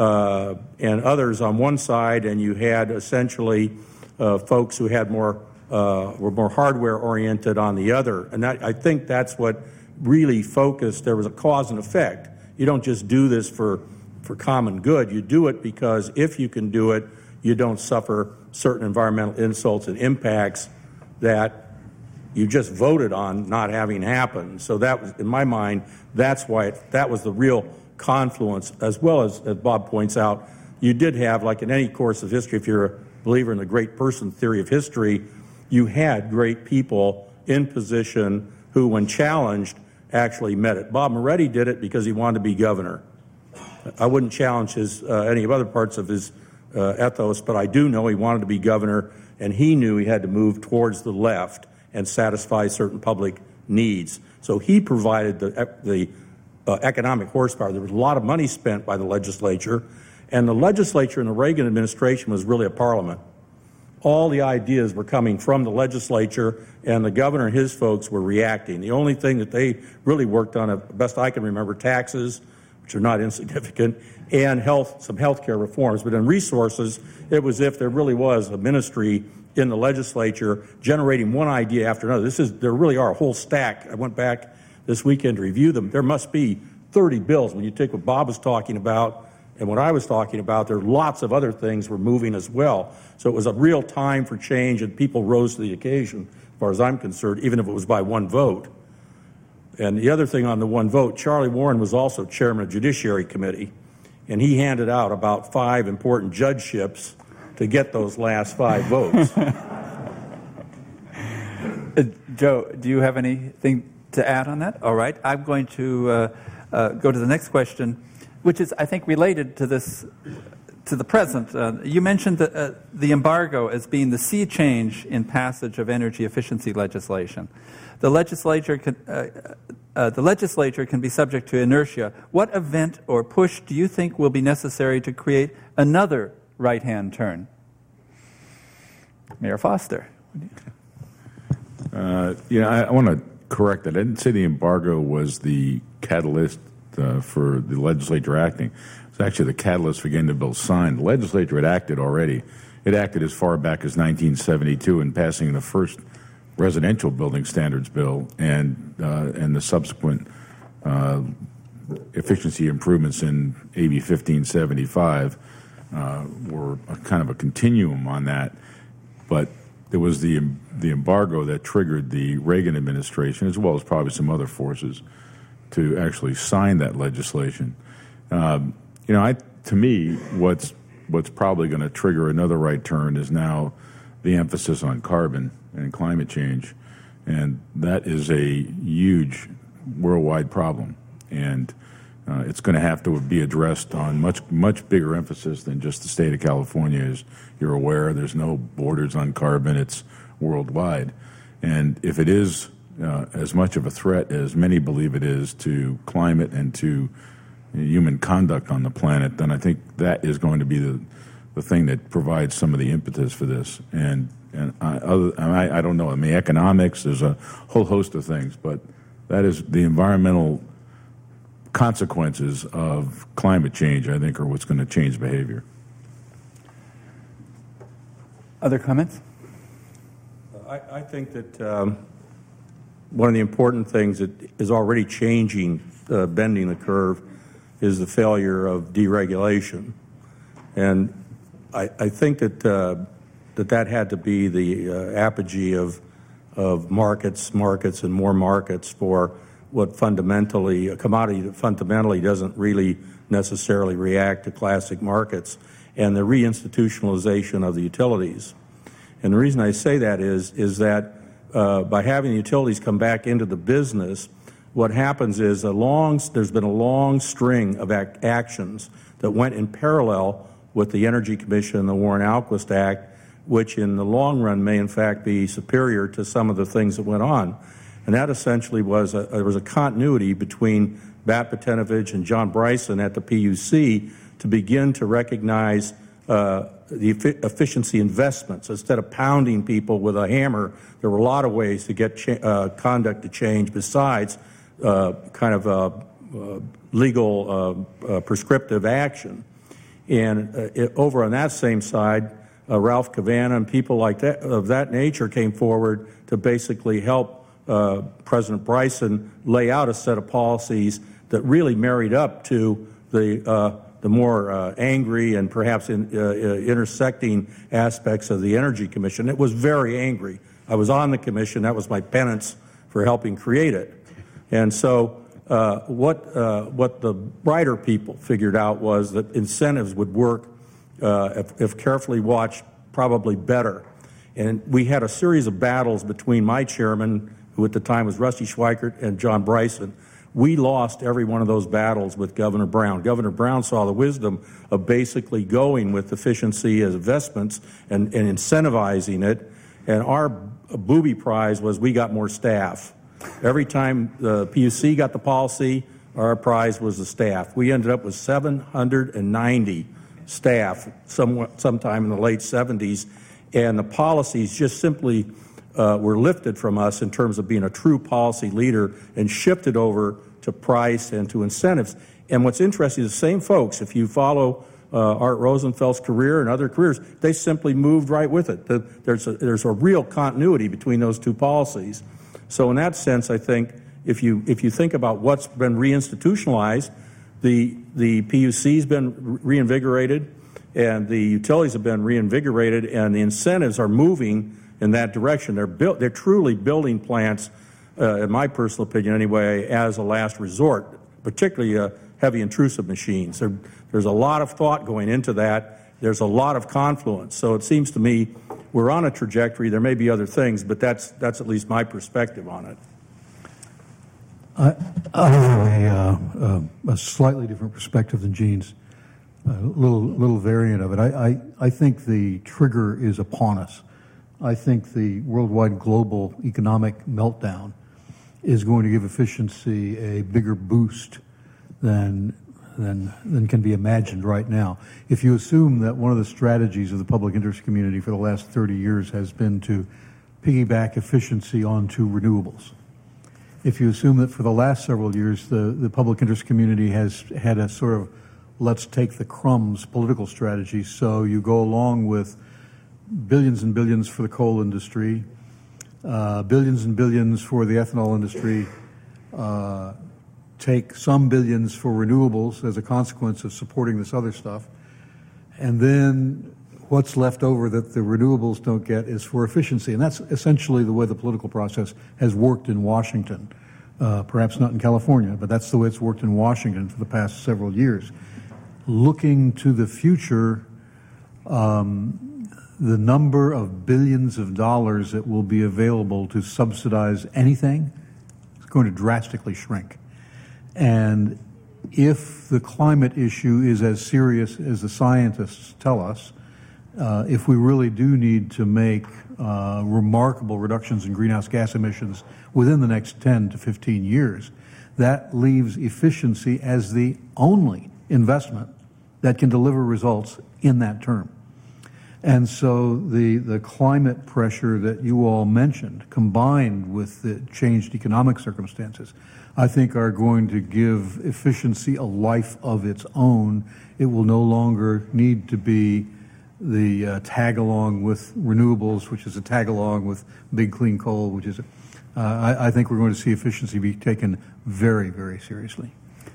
and others on one side, and you had essentially folks who had were more hardware-oriented on the other. And I think that's what really focused. There was a cause and effect. You don't just do this for common good. You do it because if you can do it, you don't suffer certain environmental insults and impacts that you just voted on not having happen. So that was, in my mind, that's why that was the real confluence, as well as Bob points out, you did have, like in any course of history, if you're a believer in the great person theory of history, you had great people in position who, when challenged, actually met it. Bob Moretti did it because he wanted to be governor. I wouldn't challenge his any other parts of his ethos, but I do know he wanted to be governor, and he knew he had to move towards the left and satisfy certain public needs. So he provided the economic horsepower. There was a lot of money spent by the legislature, and the legislature in the Reagan administration was really a parliament. All the ideas were coming from the legislature, and the governor and his folks were reacting. The only thing that they really worked on, best I can remember, taxes, which are not insignificant, and some health care reforms. But in resources, it was if there really was a ministry in the legislature generating one idea after another. There really are a whole stack. I went back this weekend to review them. There must be 30 bills. When you take what Bob was talking about and what I was talking about, there are lots of other things were moving as well. So it was a real time for change, and people rose to the occasion, as far as I'm concerned, even if it was by one vote. And the other thing on the one vote, Charlie Warren was also chairman of the Judiciary Committee, and he handed out about 5 important judgeships to get those last 5 votes. Joe, do you have anything to add on that? All right. I'm going to go to the next question, which is, I think, related to this, to the present. You mentioned the embargo as being the sea change in passage of energy efficiency legislation. The legislature can be subject to inertia. What event or push do you think will be necessary to create another right-hand turn? Mayor Foster. I want to correct that. I didn't say the embargo was the catalyst for the legislature acting. It's actually the catalyst for getting the bill signed. The legislature had acted already. It acted as far back as 1972 in passing the first residential building standards bill and the subsequent efficiency improvements in AB 1575 were kind of a continuum on that. But it was the embargo that triggered the Reagan administration, as well as probably some other forces, to actually sign that legislation. To me, what's probably going to trigger another right turn is now the emphasis on carbon and climate change, and that is a huge worldwide problem, and it's going to have to be addressed on much bigger emphasis than just the state of California. As you're aware, there's no borders on carbon; it's worldwide, and if it is as much of a threat as many believe it is to climate and to human conduct on the planet, then I think that is going to be the thing that provides some of the impetus for this. And I don't know. I mean, economics, there's a whole host of things, but that is the environmental consequences of climate change, I think, are what's going to change behavior. Other comments? I think that one of the important things that is already changing, bending the curve, is the failure of deregulation. And I think that that had to be the apogee of markets, and more markets for what fundamentally, a commodity that fundamentally doesn't really necessarily react to classic markets, and the reinstitutionalization of the utilities. And the reason I say that is that by having the utilities come back into the business, what happens is there's been a long string of actions that went in parallel with the Energy Commission and the Warren-Alquist Act, which in the long run may in fact be superior to some of the things that went on. And that essentially was there was a continuity between Bat Patenovich and John Bryson at the PUC to begin to recognize the efficiency investments. Instead of pounding people with a hammer, there were a lot of ways to get conduct to change besides legal prescriptive action. And over on that same side, Ralph Cavanagh and people like that of that nature came forward to basically help President Bryson lay out a set of policies that really married up to the more angry and perhaps intersecting aspects of the Energy Commission. It was very angry. I was on the commission. That was my penance for helping create it. And so what the brighter people figured out was that incentives would work, if carefully watched, probably better. And we had a series of battles between my chairman, who at the time was Rusty Schweikert, and John Bryson. We lost every one of those battles with Governor Brown. Governor Brown saw the wisdom of basically going with efficiency as investments and incentivizing it. And our booby prize was we got more staff. Every time the PUC got the policy, our prize was the staff. We ended up with 790 staff sometime in the late 70s, and the policies just simply were lifted from us in terms of being a true policy leader and shifted over to price and to incentives. And what's interesting is the same folks, if you follow Art Rosenfeld's career and other careers, they simply moved right with it. There's a real continuity between those two policies. So in that sense, I think if you think about what's been reinstitutionalized, the PUC's been reinvigorated, and the utilities have been reinvigorated, and the incentives are moving in that direction. They're truly building plants, in my personal opinion anyway, as a last resort, particularly heavy intrusive machines. There's a lot of thought going into that. There's a lot of confluence. So it seems to me we're on a trajectory. There may be other things, but that's at least my perspective on it. I have a slightly different perspective than Gene's, a little variant of it. I think the trigger is upon us. I think the worldwide global economic meltdown is going to give efficiency a bigger boost than can be imagined right now. If you assume that one of the strategies of the public interest community for the last 30 years has been to piggyback efficiency onto renewables, if you assume that for the last several years the public interest community has had a sort of let's take the crumbs political strategy, so you go along with billions and billions for the coal industry, billions and billions for the ethanol industry, take some billions for renewables as a consequence of supporting this other stuff, and then what's left over that the renewables don't get is for efficiency. And that's essentially the way the political process has worked in Washington. Perhaps not in California, but that's the way it's worked in Washington for the past several years. Looking to the future, the number of billions of dollars that will be available to subsidize anything is going to drastically shrink. And if the climate issue is as serious as the scientists tell us, if we really do need to make remarkable reductions in greenhouse gas emissions within the next 10 to 15 years, that leaves efficiency as the only investment that can deliver results in that term. And so the climate pressure that you all mentioned, combined with the changed economic circumstances, I think are going to give efficiency a life of its own. It will no longer need to be the tag-along with renewables, which is a tag-along with big clean coal, which is I think we're going to see efficiency be taken very, very seriously.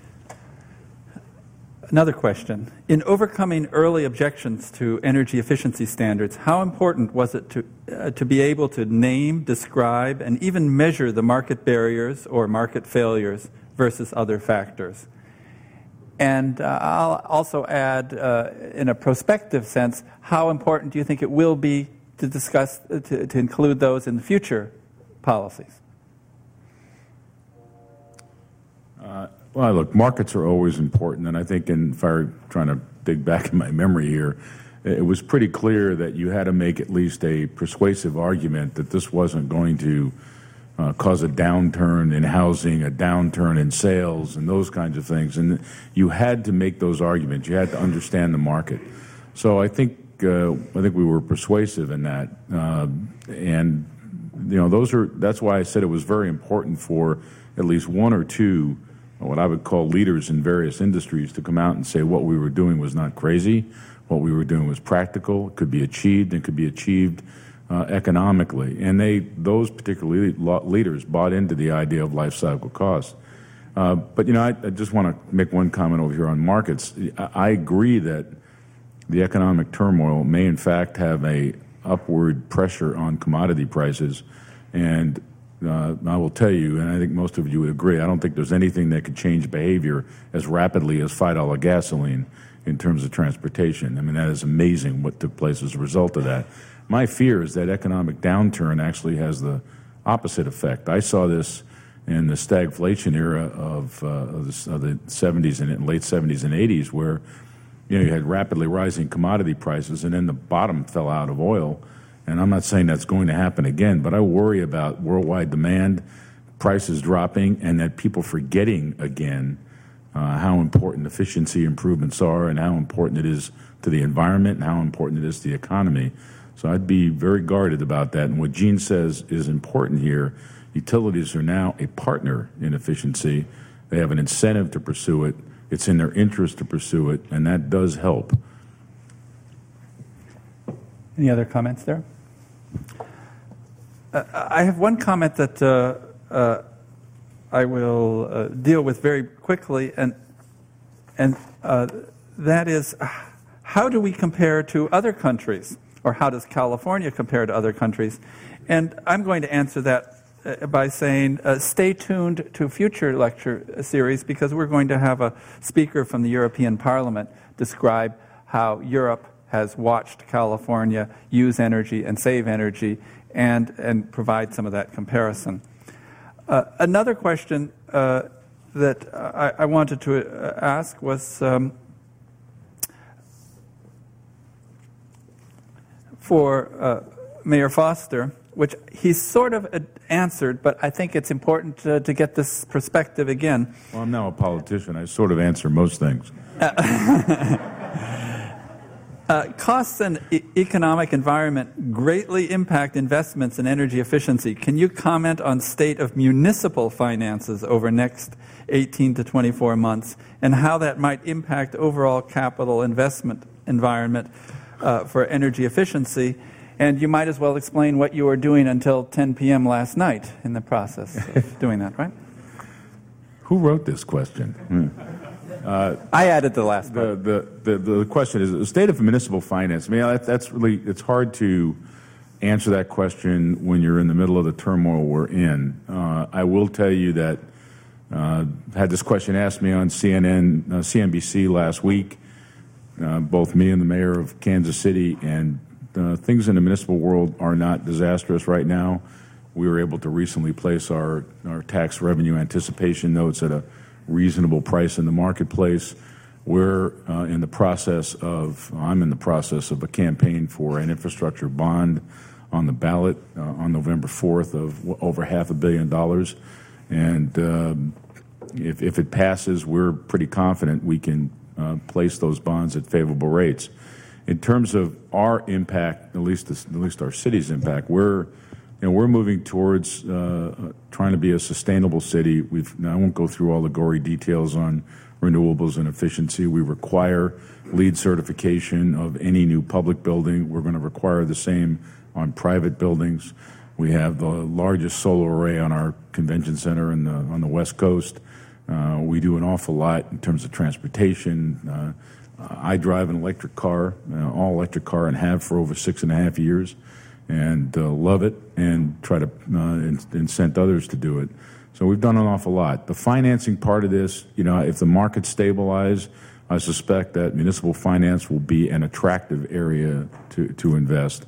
Another question. In overcoming early objections to energy efficiency standards, how important was it to be able to name, describe, and even measure the market barriers or market failures versus other factors? And I'll also add, in a prospective sense, how important do you think it will be to discuss, to include those in the future policies? Well, look, markets are always important, and I think if I were trying to dig back in my memory here, it was pretty clear that you had to make at least a persuasive argument that this wasn't going to cause a downturn in housing, a downturn in sales, and those kinds of things. And you had to make those arguments. You had to understand the market. So I think we were persuasive in that, and that's why I said it was very important for at least one or two, what I would call leaders in various industries, to come out and say what we were doing was not crazy, what we were doing was practical, it could be achieved, and could be achieved economically. And those particular leaders bought into the idea of life cycle cost. But I just want to make one comment over here on markets. I agree that the economic turmoil may in fact have a upward pressure on commodity prices, and I will tell you, and I think most of you would agree, I don't think there's anything that could change behavior as rapidly as $5 gasoline in terms of transportation. I mean, that is amazing what took place as a result of that. My fear is that economic downturn actually has the opposite effect. I saw this in the stagflation era of the 70s and late 70s and 80s, where you had rapidly rising commodity prices, and then the bottom fell out of oil. And I'm not saying that's going to happen again, but I worry about worldwide demand, prices dropping, and that people forgetting again how important efficiency improvements are, and how important it is to the environment, and how important it is to the economy. So I'd be very guarded about that. And what Gene says is important here. Utilities are now a partner in efficiency. They have an incentive to pursue it. It's in their interest to pursue it, and that does help. Any other comments there? I have one comment that I will deal with very quickly, and that is, how do we compare to other countries, or how does California compare to other countries? And I'm going to answer that by saying stay tuned to future lecture series, because we're going to have a speaker from the European Parliament describe how Europe has watched California use energy and save energy, and provide some of that comparison. Another question that I wanted to ask was for Mayor Foster, which he sort of answered, but I think it's important to get this perspective again. Well, I'm now a politician. I sort of answer most things. Costs and economic environment greatly impact investments in energy efficiency. Can you comment on state of municipal finances over next 18 to 24 months, and how that might impact overall capital investment environment for energy efficiency? And you might as well explain what you were doing until 10 p.m. last night in the process of doing that, right? Who wrote this question? I added the last part. The question is the state of municipal finance. I mean, that's really, it's hard to answer that question when you're in the middle of the turmoil we're in. I will tell you that had this question asked me on CNBC last week, both me and the mayor of Kansas City, and things in the municipal world are not disastrous right now. We were able to recently place our tax revenue anticipation notes at a reasonable price in the marketplace. I'm in the process of a campaign for an infrastructure bond on the ballot on November 4th of over $500 million. And if it passes, we're pretty confident we can place those bonds at favorable rates. In terms of our impact, at least our city's impact, we're moving towards trying to be a sustainable city. I won't go through all the gory details on renewables and efficiency. We require LEED certification of any new public building. We're going to require the same on private buildings. We have the largest solar array on our convention center on the West Coast. We do an awful lot in terms of transportation. I drive an electric car, all electric car, and have for over 6.5 years. And love it, and try to incent others to do it. So we've done an awful lot. The financing part of this, if the markets stabilize, I suspect that municipal finance will be an attractive area to invest.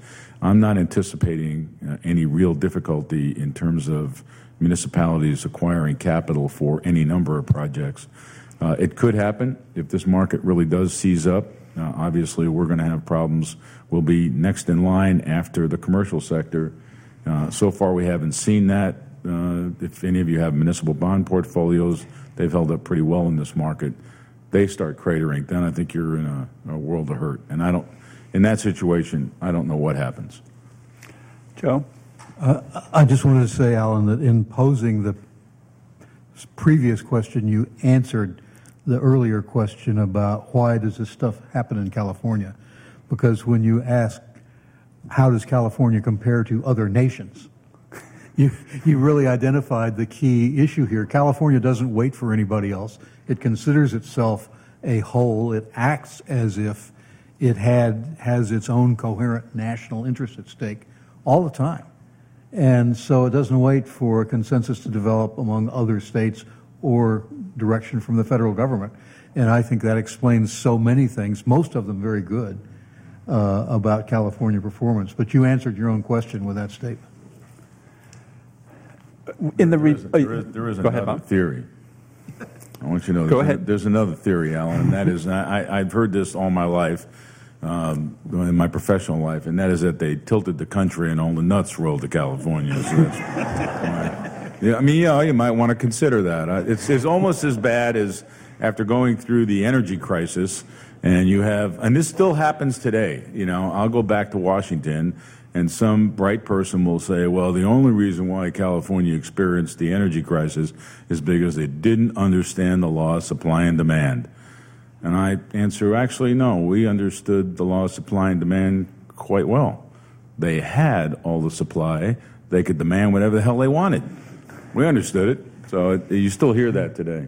I'm not anticipating any real difficulty in terms of municipalities acquiring capital for any number of projects. It could happen if this market really does seize up. Obviously, we're going to have problems. We'll be next in line after the commercial sector. So far, we haven't seen that. If any of you have municipal bond portfolios, they've held up pretty well in this market. They start cratering, then I think you're in a world of hurt. And in that situation, I don't know what happens. Joe? I just wanted to say, Alan, that in posing the previous question, you answered the earlier question about why does this stuff happen in California? Because when you ask, how does California compare to other nations? You really identified the key issue here. California doesn't wait for anybody else. It considers itself a whole. It acts as if it has its own coherent national interest at stake all the time. And so it doesn't wait for a consensus to develop among other states or direction from the federal government. And I think that explains so many things, most of them very good, about California performance. But you answered your own question with that statement. There is another theory. I want you to know. Go ahead. There's another theory, Alan, and that is, I've heard this all my life, in my professional life, and that is that they tilted the country and all the nuts rolled to California. So that's, you might want to consider that. It's almost as bad as after going through the energy crisis, and this still happens today. I'll go back to Washington, and some bright person will say, well, the only reason why California experienced the energy crisis is because they didn't understand the law of supply and demand. And I answer, actually, no, we understood the law of supply and demand quite well. They had all the supply. They could demand whatever the hell they wanted. We understood it. So you still hear that today.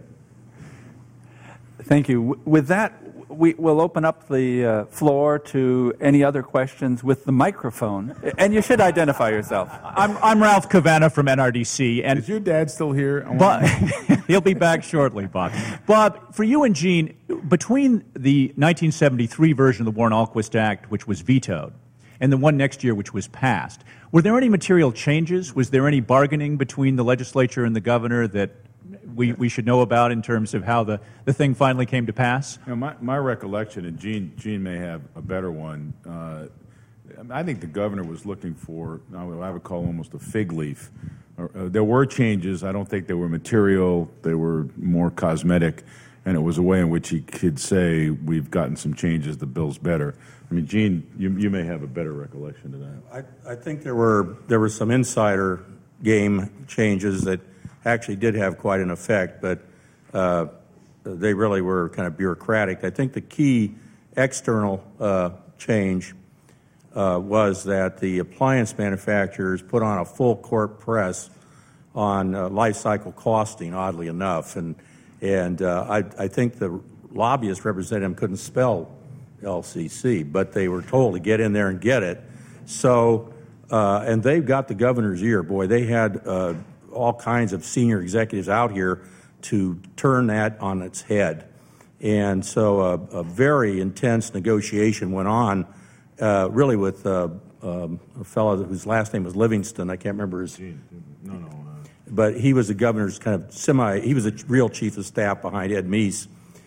Thank you. With that, we'll open up the floor to any other questions with the microphone. And you should identify yourself. I'm Ralph Cavanna from NRDC. And is your dad still here? He'll be back shortly, Bob. Bob, for you and Gene, between the 1973 version of the Warren-Alquist Act, which was vetoed, and the one next year, which was passed, were there any material changes? Was there any bargaining between the legislature and the governor that we should know about in terms of how the thing finally came to pass? My recollection, and Gene may have a better one, I think the governor was looking for, I would call almost a fig leaf. There were changes. I don't think they were material. They were more cosmetic, and it was a way in which he could say, we've gotten some changes, the bill's better. Gene, you may have a better recollection of that. I think there were some insider game changes that actually did have quite an effect, but they really were kind of bureaucratic. I think the key external change was that the appliance manufacturers put on a full court press on life cycle costing, oddly enough, and I think the lobbyist representative couldn't spell LCC, but they were told to get in there and get it. So, and they've got the governor's ear. Boy, they had all kinds of senior executives out here to turn that on its head. And so a very intense negotiation went on, really with a fellow whose last name was Livingston. I can't remember his... But he was the governor's kind of he was a real chief of staff behind Ed Meese.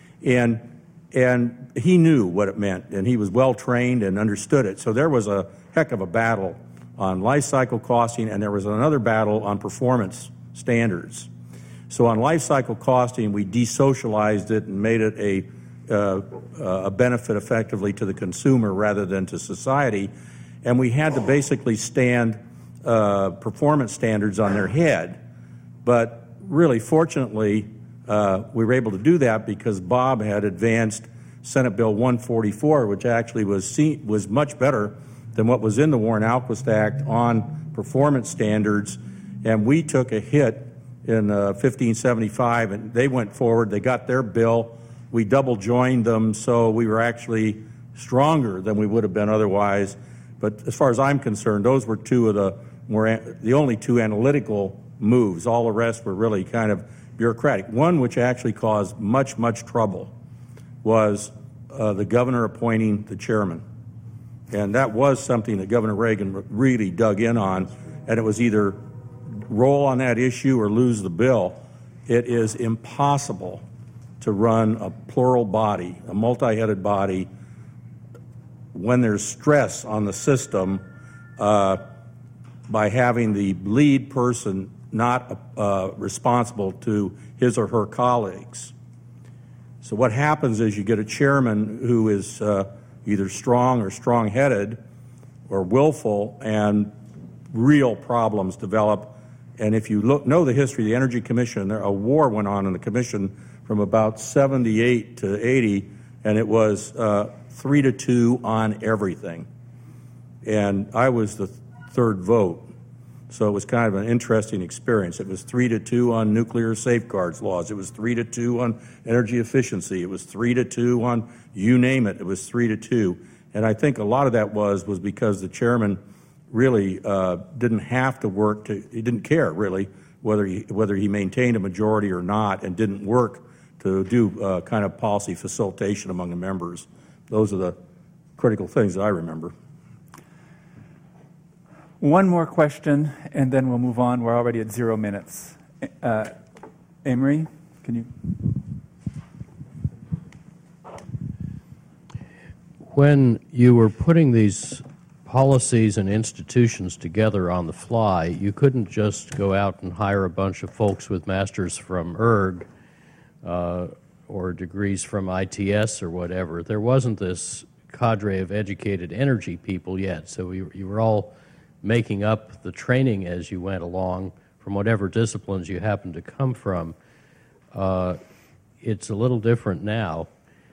And he knew what it meant, and he was well-trained and understood it. So there was a heck of a battle on life cycle costing, and there was another battle on performance standards. So on life cycle costing, we desocialized it and made it a benefit effectively to the consumer rather than to society. And we had to basically stand performance standards on their head. But really, fortunately, we were able to do that because Bob had advanced Senate Bill 144, which actually was much better than what was in the Warren-Alquist Act on performance standards. And we took a hit in 1575, and they went forward. They got their bill. We double joined them, so we were actually stronger than we would have been otherwise. But as far as I'm concerned, those were the only two analytical moves. All the rest were really kind of bureaucratic. One which actually caused much trouble was the governor appointing the chairman. And that was something that Governor Reagan really dug in on, and it was either roll on that issue or lose the bill. It is impossible to run a plural body, a multi-headed body, when there's stress on the system by having the lead person not responsible to his or her colleagues. So what happens is you get a chairman who is either strong or strong-headed or willful, and real problems develop. And if you know the history of the Energy Commission, a war went on in the Commission from about 78 to 80, and it was 3-2 on everything. And I was the third vote. So it was kind of an interesting experience. It was 3-2 on nuclear safeguards laws. It was 3-2 on energy efficiency. It was 3-2 on you name it. It was 3-2. And I think a lot of that was because the chairman really didn't have to work he didn't care really whether he maintained a majority or not, and didn't work to do kind of policy facilitation among the members. Those are the critical things that I remember. One more question, and then we'll move on. We're already at 0 minutes. Amory, can you? When you were putting these policies and institutions together on the fly, you couldn't just go out and hire a bunch of folks with masters from ERG or degrees from ITS or whatever. There wasn't this cadre of educated energy people yet, so you were all making up the training as you went along from whatever disciplines you happened to come from. It's a little different now,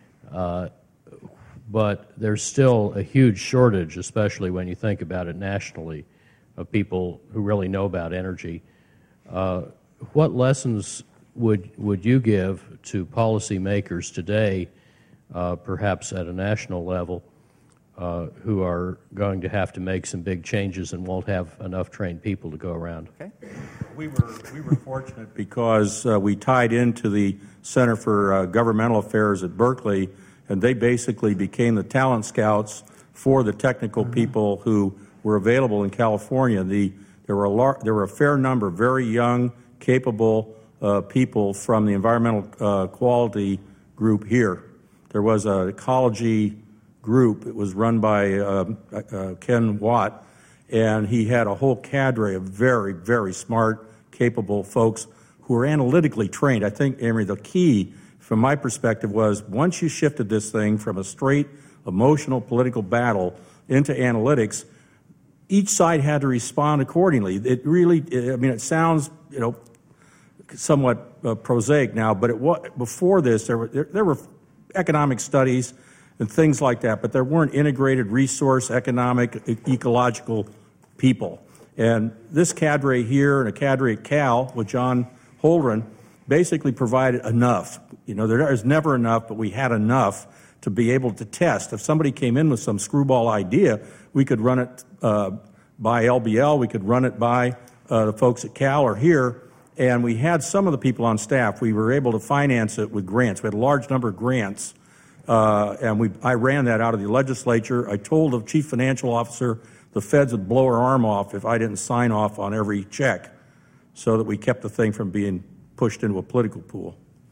but there's still a huge shortage, especially when you think about it nationally, of people who really know about energy. What lessons would you give to policymakers today, perhaps at a national level, who are going to have to make some big changes and won't have enough trained people to go around? Okay. We were fortunate because we tied into the Center for Governmental Affairs at Berkeley, and they basically became the talent scouts for the technical people who were available in California. There were a fair number of very young, capable people from the environmental quality group here. There was an ecology group. It was run by Ken Watt, and he had a whole cadre of very, very smart, capable folks who were analytically trained. I think, Amory, the key from my perspective was once you shifted this thing from a straight emotional political battle into analytics, each side had to respond accordingly. It really, it sounds, somewhat prosaic now, but before this, there were economic studies and things like that, but there weren't integrated resource, economic, ecological people. And this cadre here and a cadre at Cal with John Holdren basically provided enough. There's never enough, but we had enough to be able to test. If somebody came in with some screwball idea, we could run it by LBL, we could run it by the folks at Cal or here, and we had some of the people on staff. We were able to finance it with grants. We had a large number of grants. I ran that out of the legislature. I told the chief financial officer the feds would blow her arm off if I didn't sign off on every check, so that we kept the thing from being pushed into a political pool.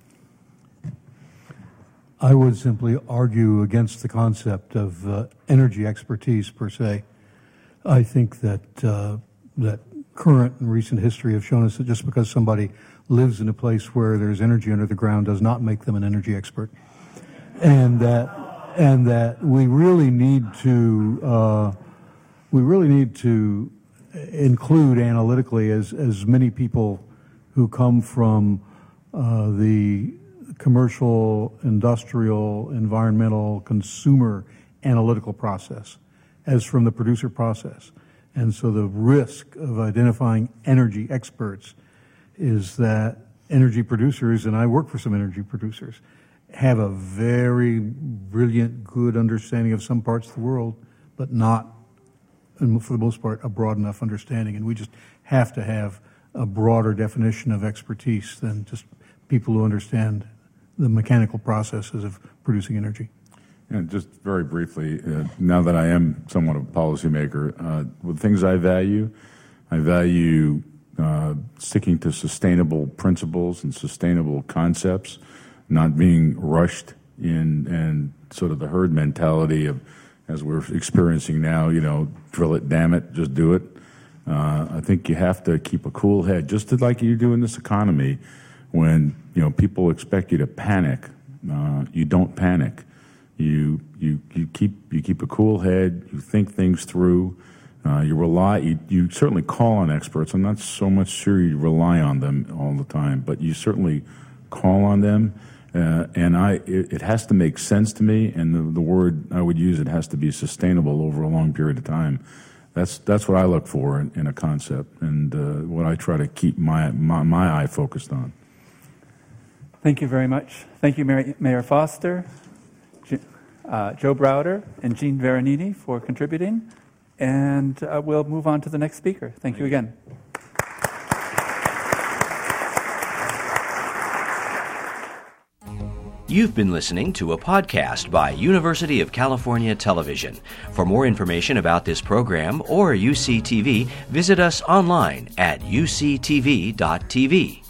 I would simply argue against the concept of energy expertise per se. I think that that current and recent history have shown us that just because somebody lives in a place where there's energy under the ground does not make them an energy expert. And that we really need to include analytically as many people who come from the commercial, industrial, environmental, consumer analytical process as from the producer process. And so the risk of identifying energy experts is that energy producers, and I work for some energy producers, have a very brilliant, good understanding of some parts of the world, but not, and for the most part, a broad enough understanding. And we just have to have a broader definition of expertise than just people who understand the mechanical processes of producing energy. Just very briefly, now that I am somewhat of a policymaker, the things I value sticking to sustainable principles and sustainable concepts, not being rushed in and sort of the herd mentality of, as we're experiencing now, drill it, damn it, just do it. I think you have to keep a cool head, just like you do in this economy. When people expect you to panic, you don't panic. You keep a cool head. You think things through. You certainly call on experts. I'm not so much sure you rely on them all the time, but you certainly call on them. It has to make sense to me, and the word I would use, it has to be sustainable over a long period of time. That's what I look for in a concept, and what I try to keep my eye focused on. Thank you very much. Thank you, Mayor Foster, Joe Browder, and Gene Veronini for contributing. And we'll move on to the next speaker. Thank you again. You've been listening to a podcast by University of California Television. For more information about this program or UCTV, visit us online at uctv.tv.